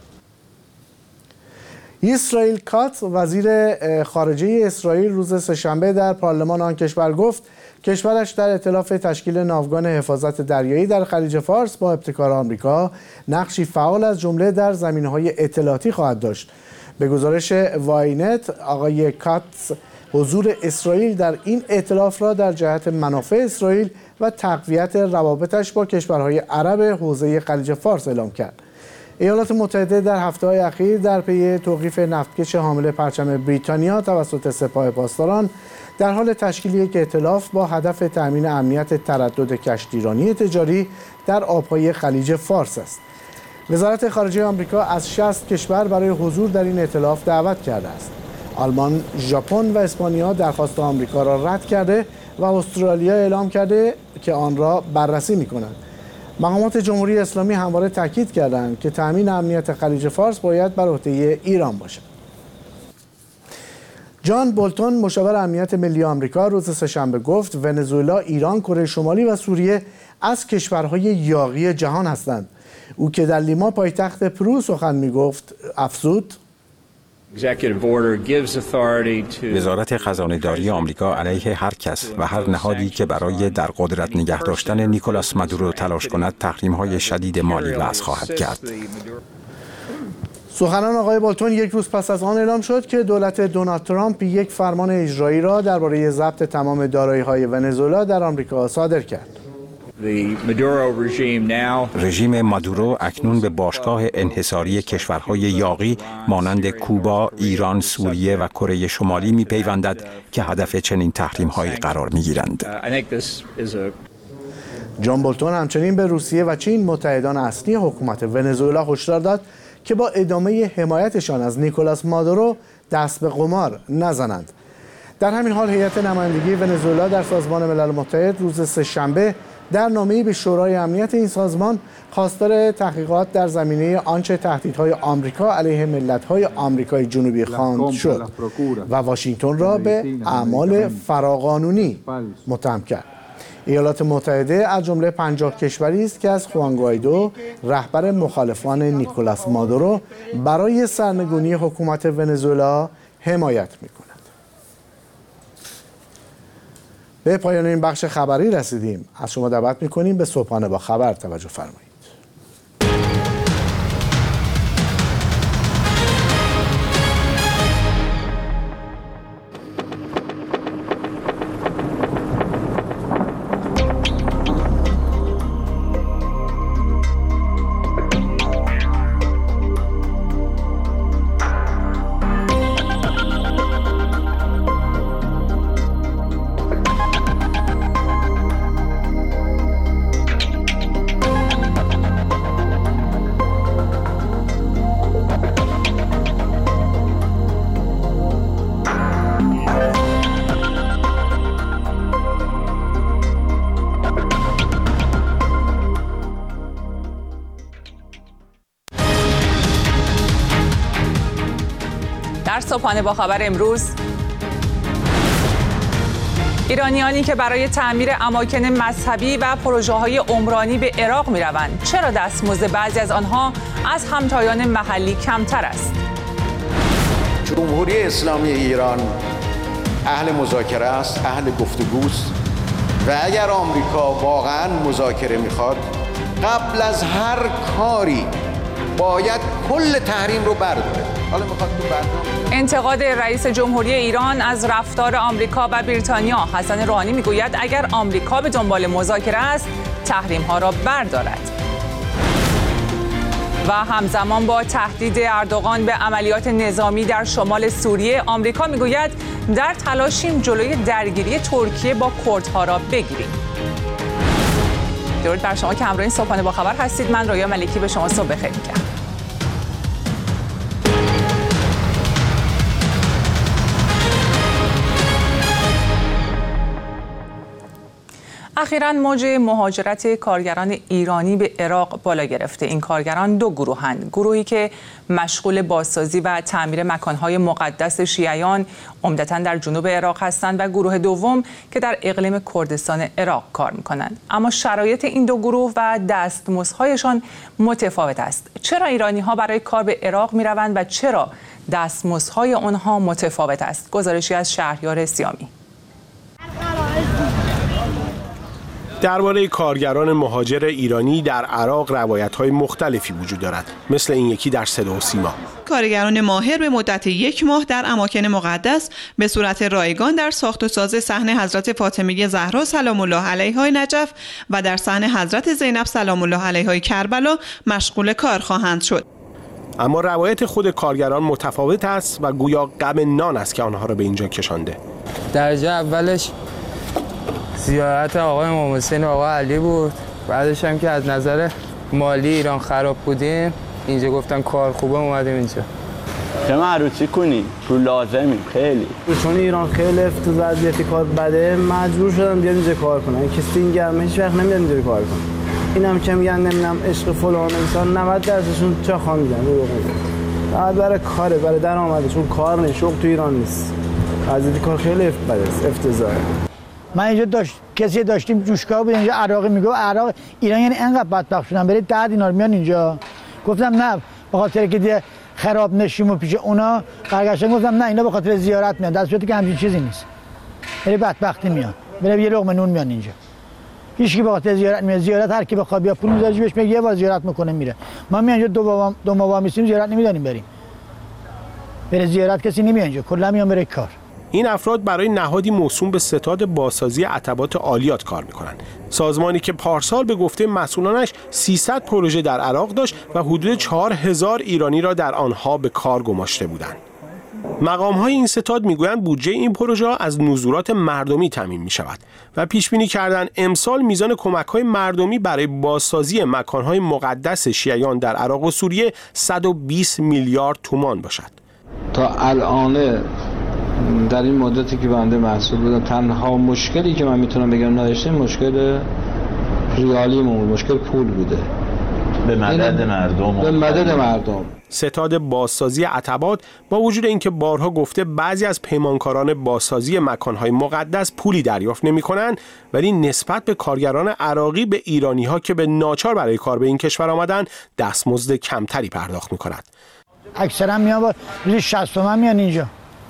اسرائیل کاتز وزیر خارجه اسرائیل روز سه‌شنبه در پارلمان آن کشور گفت کشورش در ائتلاف تشکیل ناوگان حفاظت دریایی در خلیج فارس با ابتکار آمریکا نقشی فعال از جمله در زمینه‌های اطلاعاتی خواهد داشت. به گزارش واینت آقای کاتز حضور اسرائیل در این ائتلاف را در جهت منافع اسرائیل و تقویت روابطش با کشورهای عرب حوزه خلیج فارس اعلام کرد. ایالات متحده در هفته‌های اخیر در پی توقیف نفتکش حامل پرچم بریتانیا توسط سپاه پاسداران در حال تشکیل یک ائتلاف با هدف تأمین امنیت تردد کشتیرانی تجاری در آبهای خلیج فارس است. وزارت خارجه آمریکا از شصت کشور برای حضور در این ائتلاف دعوت کرده است. آلمان، ژاپن و اسپانیا درخواست آمریکا را رد کرده و استرالیا اعلام کرده که آن را بررسی می‌کنند. مقامات جمهوری اسلامی همواره تاکید کردند که تأمین امنیت خلیج فارس باید بر عهده ایران باشد. جان بولتون مشاور امنیت ملی آمریکا روز سه‌شنبه گفت ونزوئلا، ایران، کره شمالی و سوریه از کشورهای یاغی جهان هستند. او که در لیما پایتخت پرو سخن می‌گفت افزود:
وزارت خزانه‌داری آمریکا علیه هر کس و هر نهادی که برای در قدرت نگه داشتن نیکولاس مادورو تلاش کند تحریم‌های شدید مالی وضع خواهد کرد.
سخنان آقای بولتون یک روز پس از آن اعلام شد که دولت دونالد ترامپ یک فرمان اجرایی را درباره ضبط تمام دارایی‌های ونزوئلا در آمریکا صادر کرد.
رژیم مادورو اکنون به باشگاه انحصاری کشورهای یاغی مانند کوبا، ایران، سوریه و کره شمالی می‌پیوندد که هدف چنین تحریم‌هایی قرار می‌گیرند.
جان بولتون همچنین به روسیه و چین، متحدان اصلی حکومت ونزوئلا، هشدار داد که با ادامه حمایتشان از نیکولاس مادورو دست به قمار نزنند. در همین حال هیئت نمایندگی ونزوئلا در سازمان ملل متحد روز سه‌شنبه
در نامه‌ای به شورای امنیت این سازمان خواستار تحقیقات در زمینه آنچه تهدیدهای آمریکا علیه ملت‌های آمریکای جنوبی خواند شد و واشنگتن را به اعمال فراقانونی متهم کرد. ایالات متحده از جمله پنجاه کشوری است که از خوان گوایدو رهبر مخالفان نیکولاس مادورو برای سرنگونی حکومت ونزوئلا حمایت می‌کند. به پایان این بخش خبری رسیدیم. از شما دعوت می‌کنیم به صبحانه با خبر توجه فرمایید.
در صبحانه با خبر امروز، ایرانیانی که برای تعمیر اماکن مذهبی و پروژه‌های عمرانی به عراق می‌روند، چرا دستمزد بعضی از آنها از همتایان محلی کمتر است؟
جمهوری اسلامی ایران اهل مذاکره است، اهل گفتگوست و اگر آمریکا واقعاً مذاکره می‌خواد، قبل از هر کاری باید کل تحریم رو برداره. حالا می‌خواد تو برنامه
انتقاد رئیس جمهوری ایران از رفتار آمریکا و بریتانیا. حسن روحانی میگوید اگر آمریکا به دنبال مذاکره است، تحریم‌ها را بردارد. و همزمان با تهدید اردوغان به عملیات نظامی در شمال سوریه، آمریکا میگوید در تلاشیم جلوی درگیری ترکیه با کردها را بگیریم. درود بر شما که همراه این صبحانه با خبر هستید. من رویا ملکی به شما صبح بخیر میگم. اخیراً موج مهاجرت کارگران ایرانی به عراق بالا گرفته. این کارگران دو گروهند. گروهی که مشغول بازسازی و تعمیر مکانهای مقدس شیعیان عمدتاً در جنوب عراق هستند و گروه دوم که در اقلیم کردستان عراق کار می‌کنند. اما شرایط این دو گروه و دستمزدهایشان متفاوت است. چرا ایرانی‌ها برای کار به عراق می‌روند و چرا دستمزدهای آنها متفاوت است؟ گزارشی از شهریار سیامی.
درباره کارگران مهاجر ایرانی در عراق روایت‌های مختلفی وجود دارد، مثل این یکی در صدا و سیما.
کارگران ماهر به مدت یک ماه در اماکن مقدس به صورت رایگان در ساخت و ساز صحن حضرت فاطمه زهرا سلام الله علیها نجف و در صحن حضرت زینب سلام الله علیها کربلا مشغول کار خواهند شد.
اما روایت خود کارگران متفاوت است و گویا غم نان است که آنها را به اینجا کشانده.
درجه اولش زیارت آقای امام حسین و آقا علی بود، بعدش هم که از نظر مالی ایران خراب بودیم اینجا گفتن کار خوبه اومدیم اینجا.
چه معروچی کنی؟ پول لازمیم خیلی.
چون ایران خیلی تو وضعیت کار بده مجبور شدم بیان اینجا کار کنم. کسی این گرمه هیچ وقت نمیاد اینجا کار کنم. اینم که میگن نمیدونم عشق فلان انسان نود درصدشون چه خان میگن. بعد برای کاره، برای درآمدشون کار نیست، شغل تو ایران نیست. وضعیت کار خیلی بده است، افتضاحه.
من اینجا داشت کسی داشتیم جوشکا بود اینجا عراقی میگه عراق ایران یعنی انقدر بدبخت شدن برید ده دینار میان اینجا. گفتم نه به خاطر که دیگه خراب نشیم و پیش اونا برگشتن. گفتم نه اینا به خاطر زیارت میان، در صورتی که همچین چیزی نیست. برای بدبختی میان، برای یه لقمه نون میان اینجا. هیچ کی به خاطر زیارت میاد. زیارت هر کی بخواد بیا پول میذاره جیبش میگه یه بار زیارت میکنه میره. ما میان اینجا دو بابا دو ماه میسیم زیارت نمیدونیم بریم. برای زیارت کسی نمیاد اینجا، کلا میان برای کار.
این افراد برای نهادی موسوم به ستاد بازسازی عتبات عالیات کار میکنند. سازمانی که پارسال به گفته مسئولانش سیصد پروژه در عراق داشت و حدود چهار هزار ایرانی را در آنها به کار گماشته بودند. مقام‌های این ستاد میگویند بودجه این پروژه از نزولات مردمی تامین می‌شود و پیش بینی کردند امسال میزان کمک‌های مردمی برای بازسازی مکان‌های مقدس شیعیان در عراق و سوریه صد و بیست میلیارد تومان باشد.
تا الان در این مدتی که بنده مسئول بودم تنها مشکلی که من میتونم بگم نداشتیم مشکل ریالیمون مشکل پول بوده،
به مدد مردم
به مدد مردم.
ستاد بازسازی عتبات با وجود اینکه بارها گفته بعضی از پیمانکاران بازسازی مکانهای مقدس پولی دریافت نمی‌کنند، ولی نسبت به کارگران عراقی به ایرانی‌ها که به ناچار برای کار به این کشور آمدن دستمزد کمتری پرداخت می‌کنند.
اکثرا میان با روزی شصت تومن میان اینجا.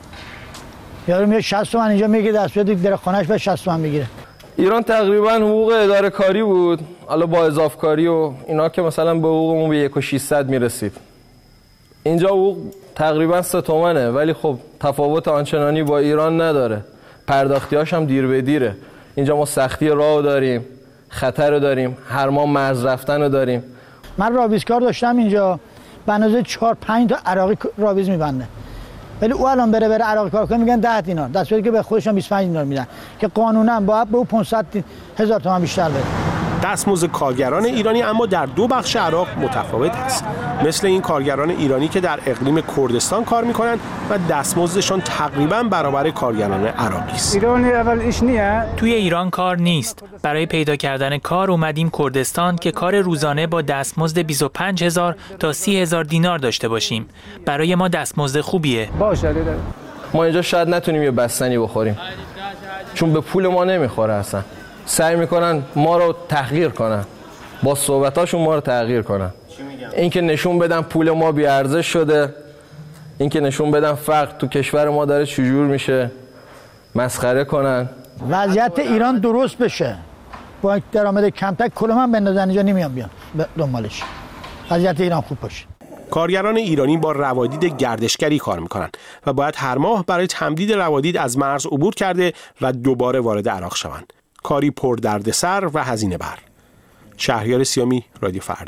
یارو میاد شصت تومن اینجا میگه دستمزد در خونه‌اش به شصت تومن میگیره.
ایران تقریبا حقوق اداره کاری بود، حالا با اضافه کاری و اینا که مثلا به حقوقمون به یک و ششصد میرسید. اینجا حقوق تقریبا سه تومنه، ولی خب تفاوت آنچنانی با ایران نداره. پرداختیاش هم دیر به دیره. اینجا ما سختی راه داریم، خطر داریم، هر ماه مرز رفتن داریم.
من رابیزکار داشتم اینجا، به اندازه چهار پنج تا عراقی رابیز میبنده، ولی او الان بره بره عراقی کار کنه میگن ده دینار، در صورتی که به خودشون بیست و پنج دینار میدن که قانونا باید به او پانصد هزار تومان بیشتر بده.
دستمزد کارگران ایرانی اما در دو بخش عراق متفاوت است، مثل این کارگران ایرانی که در اقلیم کردستان کار میکنند و دستمزدشان تقریبا برابر کارگران عراقی است.
ایرانی اول ایش نیه؟ توی ایران کار نیست. برای پیدا کردن کار اومدیم کردستان که کار روزانه با دستمزد بیست و پنج هزار تا سی هزار دینار داشته باشیم. برای ما دستمزد خوبیه. باشه.
ما اینجا شاید نتونیم یه بستنی بخوریم، چون به پول ما نمیخوره اصلا. سعی میکنن ما رو تحقیر کنن، با صحبتاشون ما رو تحقیر کنن. این که نشون بدن پول ما بی ارزش شده، این که نشون بدن فقر تو کشور ما داره چجور میشه، مسخره کنن.
وضعیت ایران درست بشه، با درآمد کمتر کل من بندازن اینجا نمیان بیان دنبالش. وضعیت ایران خوب باشه.
کارگران ایرانی با روادید گردشگری کار میکنند و باید هر ماه برای تمدید روادید از مرز عبور کرده و دوباره وارد عراق شوند. کاری پر دردسر و هزینه بر. شهریار سیامی، رادیو فردا.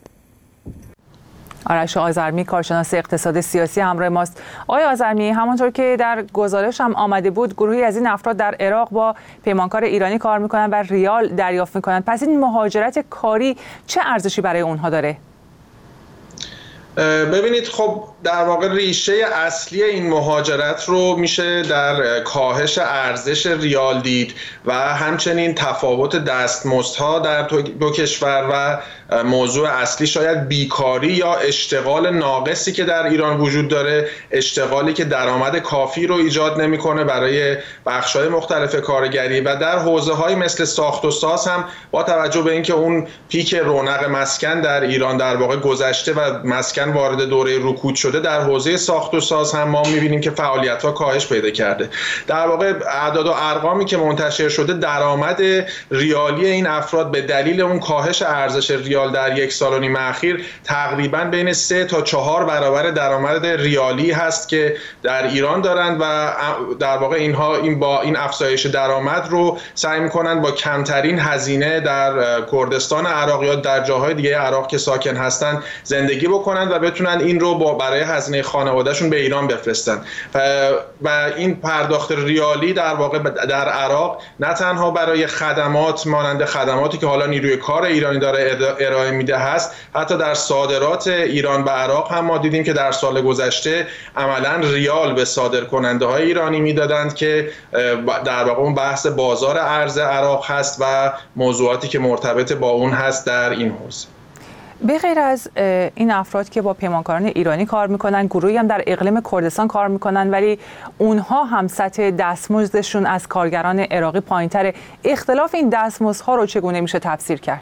آرش آذرمی کارشناس اقتصاد سیاسی همراه ماست. آقای آذرمی، همونطور که در گزارش هم آمده بود، گروهی از این افراد در عراق با پیمانکار ایرانی کار میکنن و ریال دریافت میکنن. پس این مهاجرت کاری چه ارزشی برای اونها داره؟
ببینید، خب در واقع ریشه اصلی این مهاجرت رو میشه در کاهش ارزش ریال دید و همچنین تفاوت دستمزدها در دو کشور و موضوع اصلی شاید بیکاری یا اشتغال ناقصی که در ایران وجود داره، اشتغالی که درآمد کافی رو ایجاد نمیکنه برای بخش‌های مختلف کارگری و در حوزه‌های مثل ساخت و ساز هم با توجه به اینکه اون پیک رونق مسکن در ایران در واقع گذشته و مسکن وارد دوره رکود شده، در حوزه ساخت و ساز هم ما می‌بینیم که فعالیت‌ها کاهش پیدا کرده. در واقع اعداد و ارقامی که منتشر شده، درآمد ریالی این افراد به دلیل اون کاهش ارزش ریال در یک سال و نیم اخیر تقریباً بین سه تا چهار برابر درآمد ریالی هست که در ایران دارند و در واقع اینها این با این افزایش درآمد رو سعی می‌کنند با کمترین هزینه در کردستان عراق یا در جاهای دیگه عراق که ساکن هستند زندگی بکنند و بتونن این رو با برای هزینه خانوادهشون به ایران بفرستن. و این پرداخت ریالی در واقع در عراق نه تنها برای خدمات مانند خدماتی که حالا نیروی کار ایرانی داره ارائه میده هست، حتی در صادرات ایران به عراق هم ما دیدیم که در سال گذشته عملا ریال به صادر کننده های ایرانی میدادند که در واقع اون بحث بازار ارز عراق هست و موضوعاتی که مرتبط با اون هست در این حوزه.
به غیر از این افراد که با پیمانکاران ایرانی کار میکنن، گروهی هم در اقلیم کردستان کار میکنن ولی اونها هم سطح دستمزدشون از کارگران عراقی پایین‌تره. اختلاف این دستمزدها رو چگونه میشه تفسیر کرد؟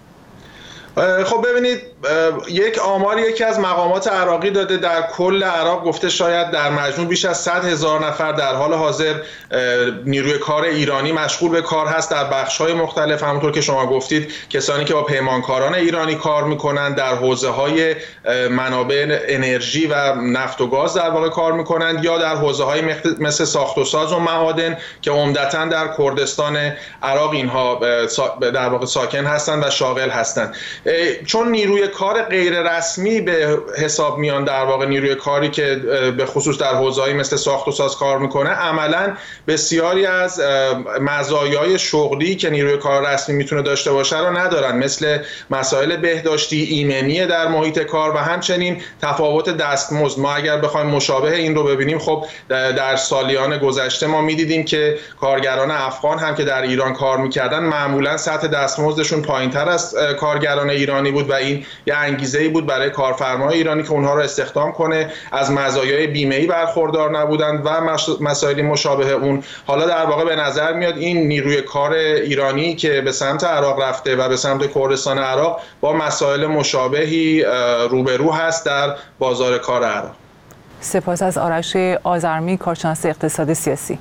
خب ببینید، یک آمار یکی از مقامات عراقی داده، در کل عراق گفته شاید در مجموع بیش از صد هزار نفر در حال حاضر نیروی کار ایرانی مشغول به کار هست در بخش‌های مختلف. همونطور که شما گفتید، کسانی که با پیمانکاران ایرانی کار میکنن در حوزه‌های منابع انرژی و نفت و گاز در واقع کار میکنند یا در حوزه‌های مثل ساخت و ساز و معادن که عمدتاً در کردستان عراق اینها در واقع ساکن هستند و شاغل هستند. چون نیروی کار غیر رسمی به حساب میان، در واقع نیروی کاری که به خصوص در حوزه‌ای مثل ساخت و ساز کار میکنه، عملاً بسیاری از مزایای شغلی که نیروی کار رسمی میتونه داشته باشه رو ندارن، مثل مسائل بهداشتی، ایمنی در محیط کار و همچنین تفاوت دستمزد. ما اگر بخوایم مشابه این رو ببینیم، خب در سالیان گذشته ما میدیدیم که کارگران افغان هم که در ایران کار میکردن معمولا سطح دستمزدشون پایینتر از کارگران ایرانی بود و این یه انگیزه‌ای بود برای کارفرمای ایرانی که اونها رو استخدام کنه. از مزایای بیمه‌ای برخوردار نبودند و مسائل مشابه اون. حالا در واقع به نظر میاد این نیروی کار ایرانی که به سمت عراق رفته و به سمت کردستان عراق با مسائل مشابهی روبرو هست در بازار کار عراق.
سپاس از آرش آذرمی، کارشناس اقتصاد سیاسی.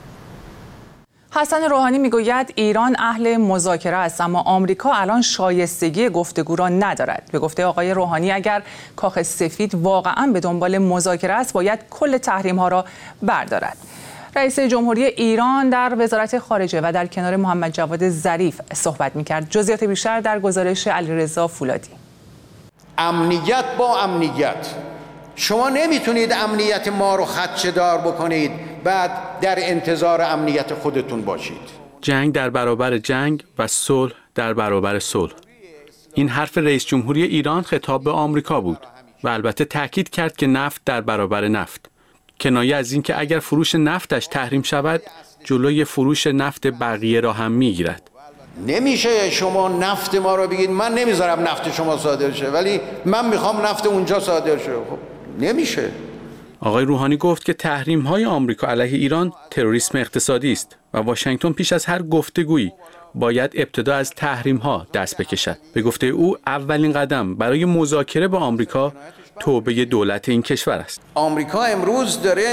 حسن روحانی میگوید ایران اهل مذاکره است، اما آمریکا الان شایستگی گفتگو را ندارد. به گفته آقای روحانی اگر کاخ سفید واقعا به دنبال مذاکره است، باید کل تحریم ها را بردارد. رئیس جمهوری ایران در وزارت خارجه و در کنار محمد جواد ظریف صحبت میکرد. جزئیات بیشتر در گزارش علیرضا فولادی.
امنیت با امنیت، شما نمیتونید امنیت ما رو خدشه‌دار بکنید بعد در انتظار امنیت خودتون باشید.
جنگ در برابر جنگ و صلح در برابر صلح. این حرف رئیس جمهوری ایران خطاب به آمریکا بود و البته تاکید کرد که نفت در برابر نفت. کنایه از این که اگر فروش نفتش تحریم شود، جلوی فروش نفت بقیه را هم میگیرد.
نمیشه شما نفت ما رو بگید من نمیذارم نفت شما صادر شه ولی من میخوام نفت اونجا صادر شه. خب نمیشه.
آقای روحانی گفت که تحریم‌های آمریکا علیه ایران تروریسم اقتصادی است و واشنگتن پیش از هر گفتگویی باید ابتدا از تحریم‌ها دست بکشد. به گفته او اولین قدم برای مذاکره با آمریکا توبه دولت این کشور است.
آمریکا امروز داره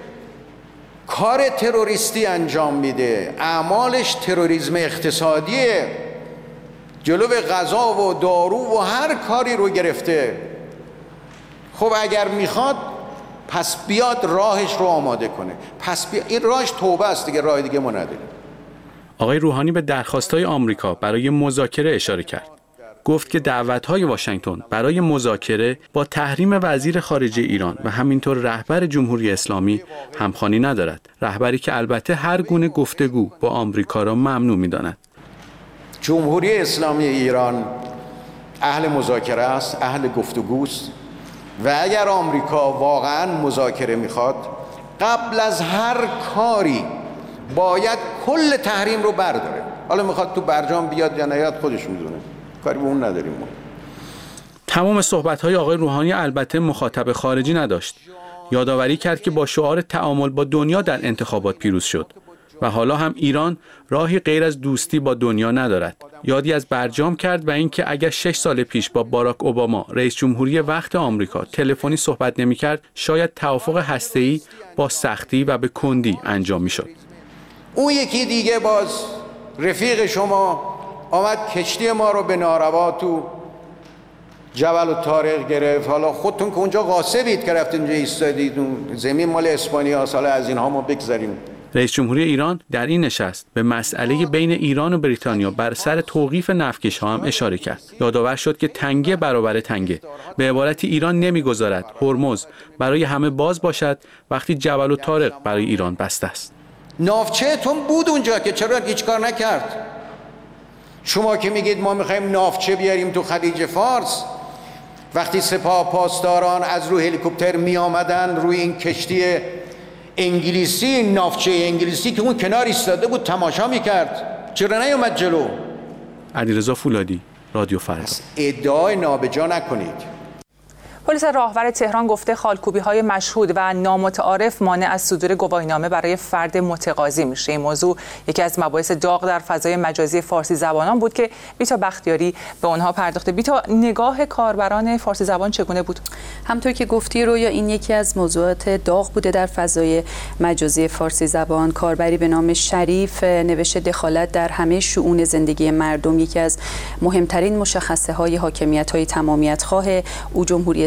کار تروریستی انجام میده، اعمالش تروریسم اقتصادیه، جلو غذا و دارو و هر کاری رو گرفته. خب اگر میخواد پس بیاد راهش رو آماده کنه، پس بیاد. این راهش توبه است دیگه، راه دیگه ما نداریم.
آقای روحانی به درخواست‌های آمریکا برای مذاکره اشاره کرد. گفت که دعوت‌های واشنگتن برای مذاکره با تحریم وزیر خارجه ایران و همینطور رهبر جمهوری اسلامی همخوانی ندارد. رهبری که البته هر گونه گفتگو با آمریکا را ممنوع می‌داند.
جمهوری اسلامی ایران اهل مذاکره است، اهل گفتگوست و اگر آمریکا واقعاً مذاکره می‌خواد، قبل از هر کاری باید کل تحریم رو برداره. حالا می‌خواد تو برجام بیاد یا نیاد خودش می‌دونه. کاری به اون نداریم ما.
تمام صحبت‌های آقای روحانی البته مخاطب خارجی نداشت. یادآوری کرد که با شعار تعامل با دنیا در انتخابات پیروز شد و حالا هم ایران راهی غیر از دوستی با دنیا ندارد. یادی از برجام کرد و اینکه اگر شش سال پیش با باراک اوباما رئیس جمهوری وقت آمریکا تلفنی صحبت نمی‌کرد، شاید توافق هسته‌ای با سختی و به کندی انجام می‌شد.
اون یکی دیگه باز رفیق شما آمد کشتی ما رو به ناروا تو جبل الطارق گرفت. حالا خودتون که اونجا غاصبید که رفتید اونجا ایستادید، زمین مال اسپانیاست، حالا از اینها ما بگذریم.
رئیس جمهوری ایران در این نشست به مسئله بین ایران و بریتانیا بر سر توقیف نفتکش‌ها هم اشاره کرد. یادآور شد که تنگه برابر تنگه. به عبارتی ایران نمیگذارد هرمز برای همه باز باشد وقتی جبل الطارق برای ایران بسته است.
ناوچه‌تون بود اونجا که چرا هیچ کار نکرد؟ شما که میگید ما میخوایم ناوچه بیاریم تو خلیج فارس، وقتی سپاه پاسداران از روی هلیکوپتر می آمدن روی این کشتی انگلیسی، ناوچه انگلیسی که اون کنار ایستاده بود تماشا میکرد، چرا نیومد جلو؟
علیرضا فولادی، رادیو فردا.
ادعای نابجا نکنید.
پلیس راهور تهران گفته خالکوبی‌های مشهود و نامتعارف مانع از صدور گواهینامه برای فرد متقاضی میشه. این موضوع یکی از مباحث داغ در فضای مجازی فارسی زبانان بود که بیتا بختیاری به اونها پرداخته. بیتا، نگاه کاربران فارسی زبان چگونه بود؟
همونطور که گفتی رویا، این یکی از موضوعات داغ بوده در فضای مجازی فارسی زبان. کاربری به نام شریف نوشته دخالت در همه شؤون زندگی مردم یکی از مهمترین مشخصه های حاکمیت های تمامیت خواه او جمهوری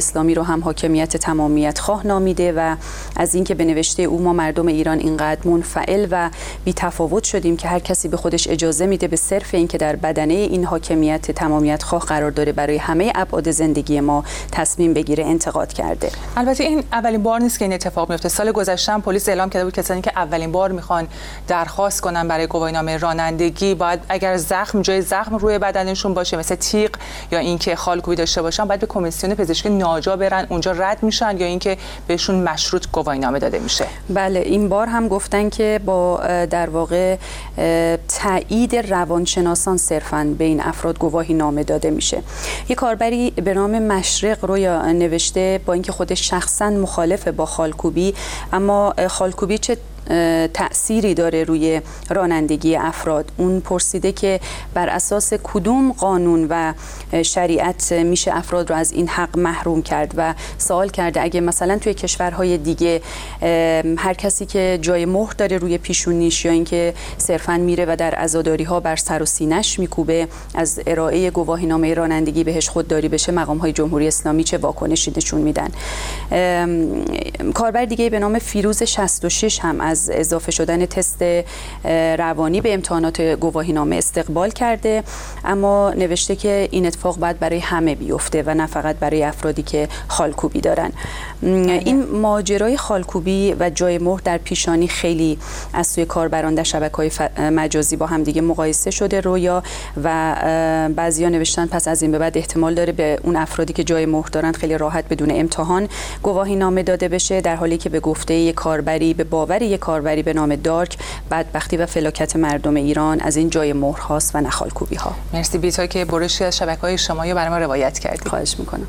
اسلامی رو هم حاکمیت تمامیت خواه نامیده و از اینکه به نوشته او ما مردم ایران اینقدر منفعل و بی تفاوت شدیم که هر کسی به خودش اجازه میده به صرف اینکه در بدنه این حاکمیت تمامیت خواه قرار داره برای همه ابعاد زندگی ما تصمیم بگیره انتقاد کرده.
البته این اولین بار نیست که این اتفاق میفته. سال گذشته هم پلیس اعلام کرده بود کسانی که اولین بار میخوان درخواست کنن برای گواهینامه رانندگی باید اگر زخم جای زخم روی بدنشون باشه مثل تیغ یا اینکه خالکوبی داشته باشن باید به کمیسیون پزشکی ناجا برن، اونجا رد میشن یا اینکه بهشون مشروط گواهینامه داده میشه.
بله این بار هم گفتن که با در واقع تایید روانشناسان صرفاً به این افراد گواهی نامه داده میشه. یک کاربری به نام مشرق رویا نوشته با اینکه خودش شخصاً مخالف با خالکوبی، اما خالکوبی چه تأثیری داره روی رانندگی افراد. اون پرسیده که بر اساس کدوم قانون و شریعت میشه افراد رو از این حق محروم کرد و سوال کرده اگه مثلا توی کشورهای دیگه هر کسی که جای مهر داره روی پیشونیش یا اینکه صرفاً میره و در عزاداری ها بر سر و سینه‌اش میکوبه از ارائه گواهینامه رانندگی بهش خودداری بشه، مقام های جمهوری اسلامی چه واکنشی نشون میدن. کاربر دیگه به نام فیروز شصت و شش هم از از اضافه شدن تست روانی به امتحانات گواهینامه استقبال کرده، اما نوشته که این اتفاق باید برای همه بیفته و نه فقط برای افرادی که خالکوبی دارن. این ماجرای خالکوبی و جای مهر در پیشانی خیلی از سوی کاربران در شبکه‌های مجازی با هم دیگه مقایسه شده رویا و بعضیا نوشتن پس از این به بعد احتمال داره به اون افرادی که جای مهر دارن خیلی راحت بدون امتحان گواهینامه داده بشه، در حالی که به گفته یک کاربری به باور یک کاربری به نام دارک بدبختی و فلاکت مردم ایران از این جای مهر هاست و نه خالکوبی ها. مرسی بیتا که برشی از شبکه‌های اجتماعی برای ما روایت کردید. خواهش میکنم.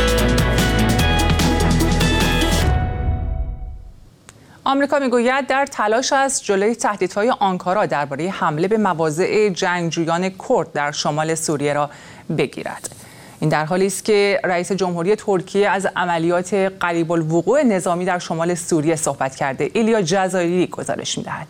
آمریکا میگوید در تلاش است جلوی تهدیدهای آنکارا درباره حمله به مواضع جنگجویان کرد در شمال سوریه را بگیرد. این در حالی است که رئیس جمهوری ترکیه از عملیات قریب الوقوع نظامی در شمال سوریه صحبت کرده. ایلیا جزایری گزارش می‌دهد.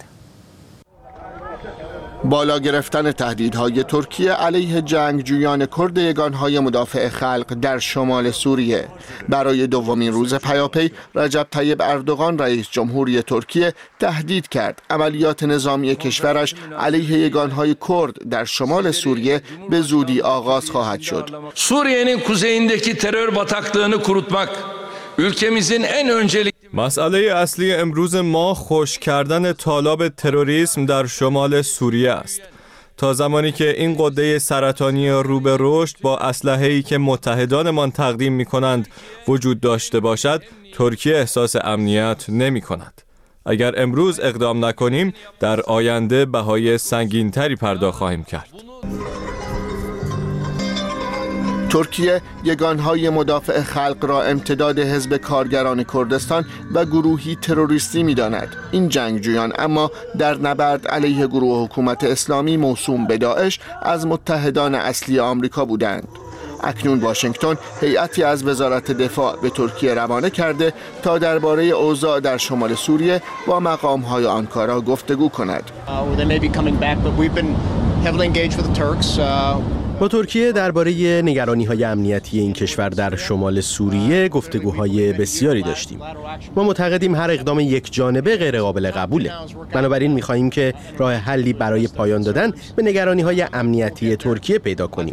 بالا گرفتن تهدیدهای ترکیه علیه جنگجویان کرد یگانهای مدافع خلق در شمال سوریه. برای دومین روز پیاپی رجب طیب اردوغان رئیس جمهوری ترکیه تهدید کرد عملیات نظامی کشورش علیه یگانهای کرد در شمال سوریه به زودی آغاز خواهد شد.
Suriye'nin kuzeyindeki terör bataklığını kurutmak ülkemizin en öncelikli
مسئله اصلی امروز ما خشک کردن تالاب تروریسم در شمال سوریه است. تا زمانی که این قده سرطانی رو به رشد با اسلحه‌ای که متحدانمان تقدیم می‌کنند وجود داشته باشد، ترکیه احساس امنیت نمی‌کند. اگر امروز اقدام نکنیم، در آینده بهای سنگین‌تری پرداخت خواهیم کرد.
ترکیه یگانهای مدافع خلق را امتداد حزب کارگران کردستان و گروهی تروریستی می‌داند. این جنگجویان اما در نبرد علیه گروه حکومت اسلامی موسوم به داعش از متحدان اصلی آمریکا بودند. اکنون واشنگتن هیئتی از وزارت دفاع به ترکیه روانه کرده تا درباره اوضاع در شمال سوریه با مقام‌های آنکارا گفتگو کند.
با ترکیه درباره نگرانی‌های امنیتی این کشور در شمال سوریه گفتگوهای بسیاری داشتیم. ما معتقدیم هر اقدام یک جانبه غیر قابل قبوله. بنابراین می‌خواهیم که راه حلی برای پایان دادن به نگرانی‌های امنیتی ترکیه پیدا کنیم.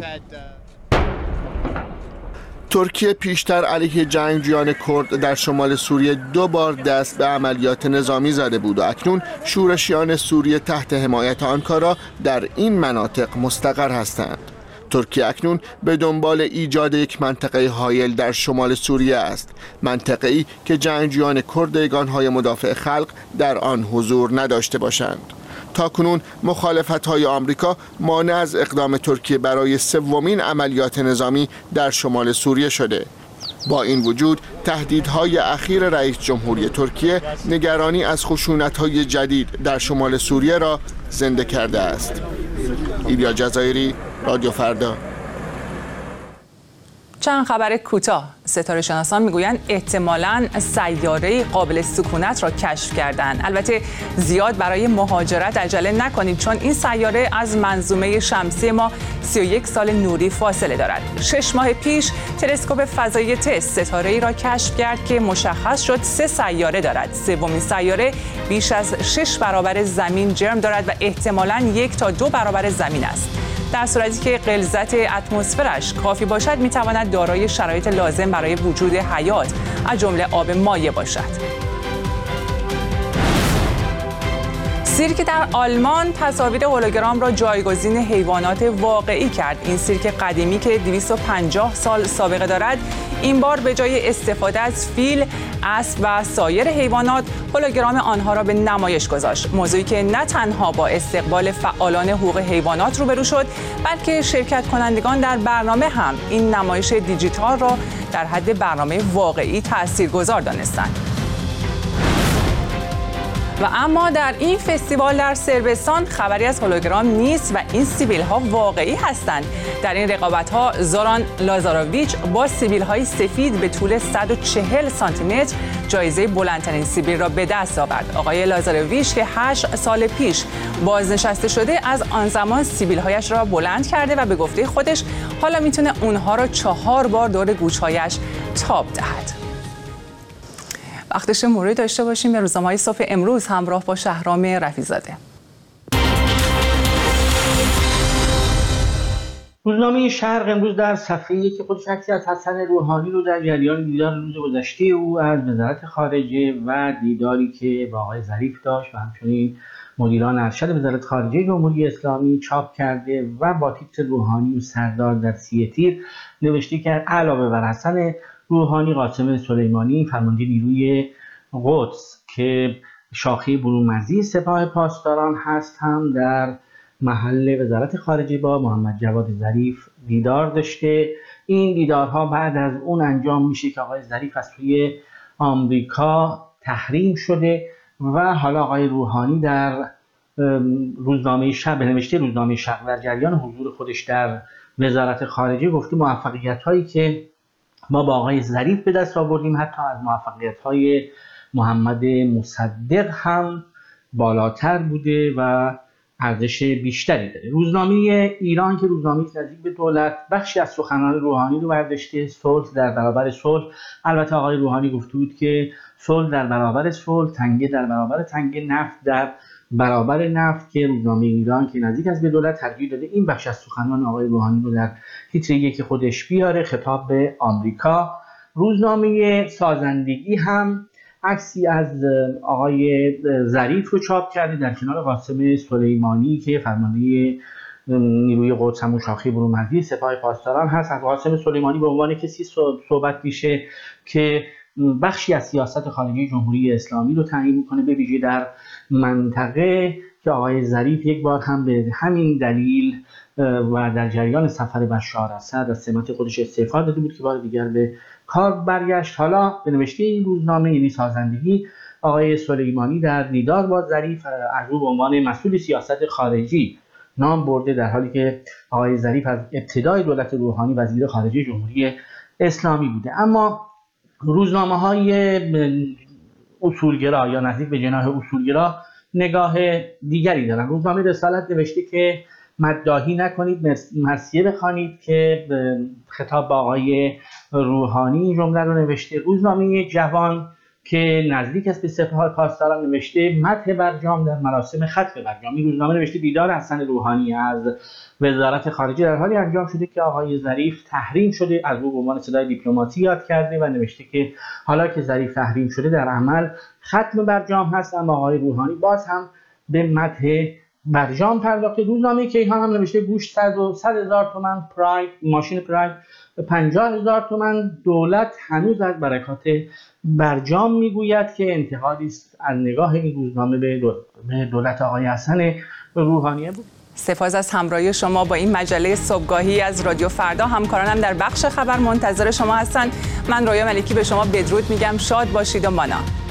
ترکیه پیشتر علیه جنگجویان کرد در شمال سوریه دو بار دست به عملیات نظامی زده بود و اکنون شورشیان سوریه تحت حمایت آنکارا در این مناطق مستقر هستند. ترکیه اکنون به دنبال ایجاد یک منطقه حایل در شمال سوریه است، منطقه‌ای که جنگجویان کرد یگانهای مدافع خلق در آن حضور نداشته باشند. تاکنون مخالفت‌های آمریکا مانع از اقدام ترکیه برای سومین عملیات نظامی در شمال سوریه شده. با این وجود تهدیدهای اخیر رئیس جمهوری ترکیه نگرانی از خشونت‌های جدید در شمال سوریه را زنده کرده است. ایلیا جزایری، رادیو فردا.
چند خبر کوتاه. ستاره شناسان میگویند احتمالاً سیاره قابل سکونت را کشف کردند. البته زیاد برای مهاجرت عجله نکنید چون این سیاره از منظومه شمسی ما سی و یک سال نوری فاصله دارد. شش ماه پیش تلسکوپ فضایی تس ستاره‌ای را کشف کرد که مشخص شد سه سیاره دارد. سومین سیاره بیش از شش برابر زمین جرم دارد و احتمالاً یک تا دو برابر زمین است. در صورتی که غلظت اتمسفرش کافی باشد میتواند دارای شرایط لازم برای وجود حیات از جمله آب مایع باشد. سیرک در آلمان تصاویر هولوگرام را جایگزین حیوانات واقعی کرد. این سیرک قدیمی که دویست و پنجاه سال سابقه دارد این بار به جای استفاده از فیل، اسب و سایر حیوانات هولوگرام آنها را به نمایش گذاشت. موضوعی که نه تنها با استقبال فعالان حقوق حیوانات روبرو شد بلکه شرکت کنندگان در برنامه هم این نمایش دیجیتال را در حد برنامه واقعی تاثیرگذار دانستند. و اما در این فستیوال در صربستان خبری از هولوگرام نیست و این سیبیل ها واقعی هستند. در این رقابت ها زوران لازاروویچ با سیبیل های سفید به طول صد و چهل سانتی متر جایزه بلندترین سیبیل را به دست آورد. آقای لازاروویچ که هشت سال پیش بازنشسته شده از آن زمان سیبیل هایش را بلند کرده و به گفته خودش حالا میتونه اونها را چهار بار دور گوشهایش تاب دهد. وقتش مروری داشته باشیم به روزنامه‌های صبح امروز همراه با شهرام رفیع‌زاده.
روزنامه شرق امروز در صفحه یک خودش عکسی از حسن روحانی رو در جریان دیدار روز گذشته او از وزارت خارجه و دیداری که با آقای ظریف داشت و همچنین مدیران ارشد وزارت خارجه جمهوری اسلامی چاپ کرده و با تیتر روحانی و سردار در سی تیر نوشته که علاوه بر حسن روحانی، قاسم سلیمانی فرمانده نیروی قدس که شاخه برون‌مرزی سپاه پاسداران هست هم در محل وزارت خارجه با محمد جواد ظریف دیدار داشته. این دیدارها بعد از اون انجام میشه که آقای ظریف از سوی آمریکا تحریم شده و حالا آقای روحانی در روزنامه شب نوشته روزنامه شب در جریان حضور خودش در وزارت خارجه گفته موفقیت هایی که ما با آقای ظریف به دست آوردیم حتی از موفقیت‌های محمد مصدق هم بالاتر بوده و ارزش بیشتری داره. روزنامه ایران که روزنامه نزدیک به دولت بخشی از سخنان روحانی رو برداشته، صلح در برابر صلح. البته آقای روحانی گفته بود که صلح در برابر صلح، تنگه در برابر تنگه، نفت در برابر نفت، که روزنامه ایران که نزدیک از به دولت ترجیح داده این بخش از سخنان آقای روحانی رو در تیتر یک خودش بیاره، خطاب به آمریکا. روزنامه سازندگی هم عکسی از آقای ظریف رو چاپ کرده در کنار قاسم سلیمانی که فرمانده نیروی قدس همون شاخه برون‌مرزی سپاه پاسداران هست. از قاسم سلیمانی به عنوان کسی صحبت میشه که بخشی از سیاست خارجی جمهوری اسلامی رو تعیین میکنه، به ویژه در منطقه که آقای ظریف یک بار هم به همین دلیل و در جریان سفر بشار اسد از سمت خودش استعفا داده بود که بار دیگر به کار برگشت. حالا به نوشته این روزنامه یعنی سازندگی آقای سلیمانی در دیدار با ظریف از او به عنوان مسئول سیاست خارجی نام برده، در حالی که آقای ظریف از ابتدای دولت روحانی وزیر خارجه جمهوری اسلامی بوده. اما روزنامه های اصولگرا یا نزدیک به جناح اصولگرا نگاه دیگری دارن. روزنامه رسالت نوشته که مداحی نکنید، مرثیه بخوانید، که خطاب با آقای روحانی این جمله رو نوشته. روزنامه جوان که نزدیک است به سپاه پاسداران نوشته مدح برجام در مراسم ختم برجام. این روزنامه نوشته دیدار حسن روحانی از وزارت خارجه در حالی انجام شده که آقای ظریف تحریم شده، از او به عنوان صدای دیپلماتی یاد کرده و نوشته که حالا که ظریف تحریم شده در عمل ختم برجام هست، اما آقای روحانی باز هم به مدح برجام پرداخته. روزنامه کیهان هم نوشته گوشت صد هزار تومان، پراید ماشین پراید پنجاه هزار تومان، دولت هنوز از برکات برجام میگوید، که انتقادی است از نگاه این روزنامه به دولت آقای حسن روحانی بود.
سپاس از همراهی شما با این مجله صبحگاهی از رادیو فردا. همکارانم در بخش خبر منتظر شما هستند. من رویا ملکی به شما بدرود میگم. شاد باشید و مانا.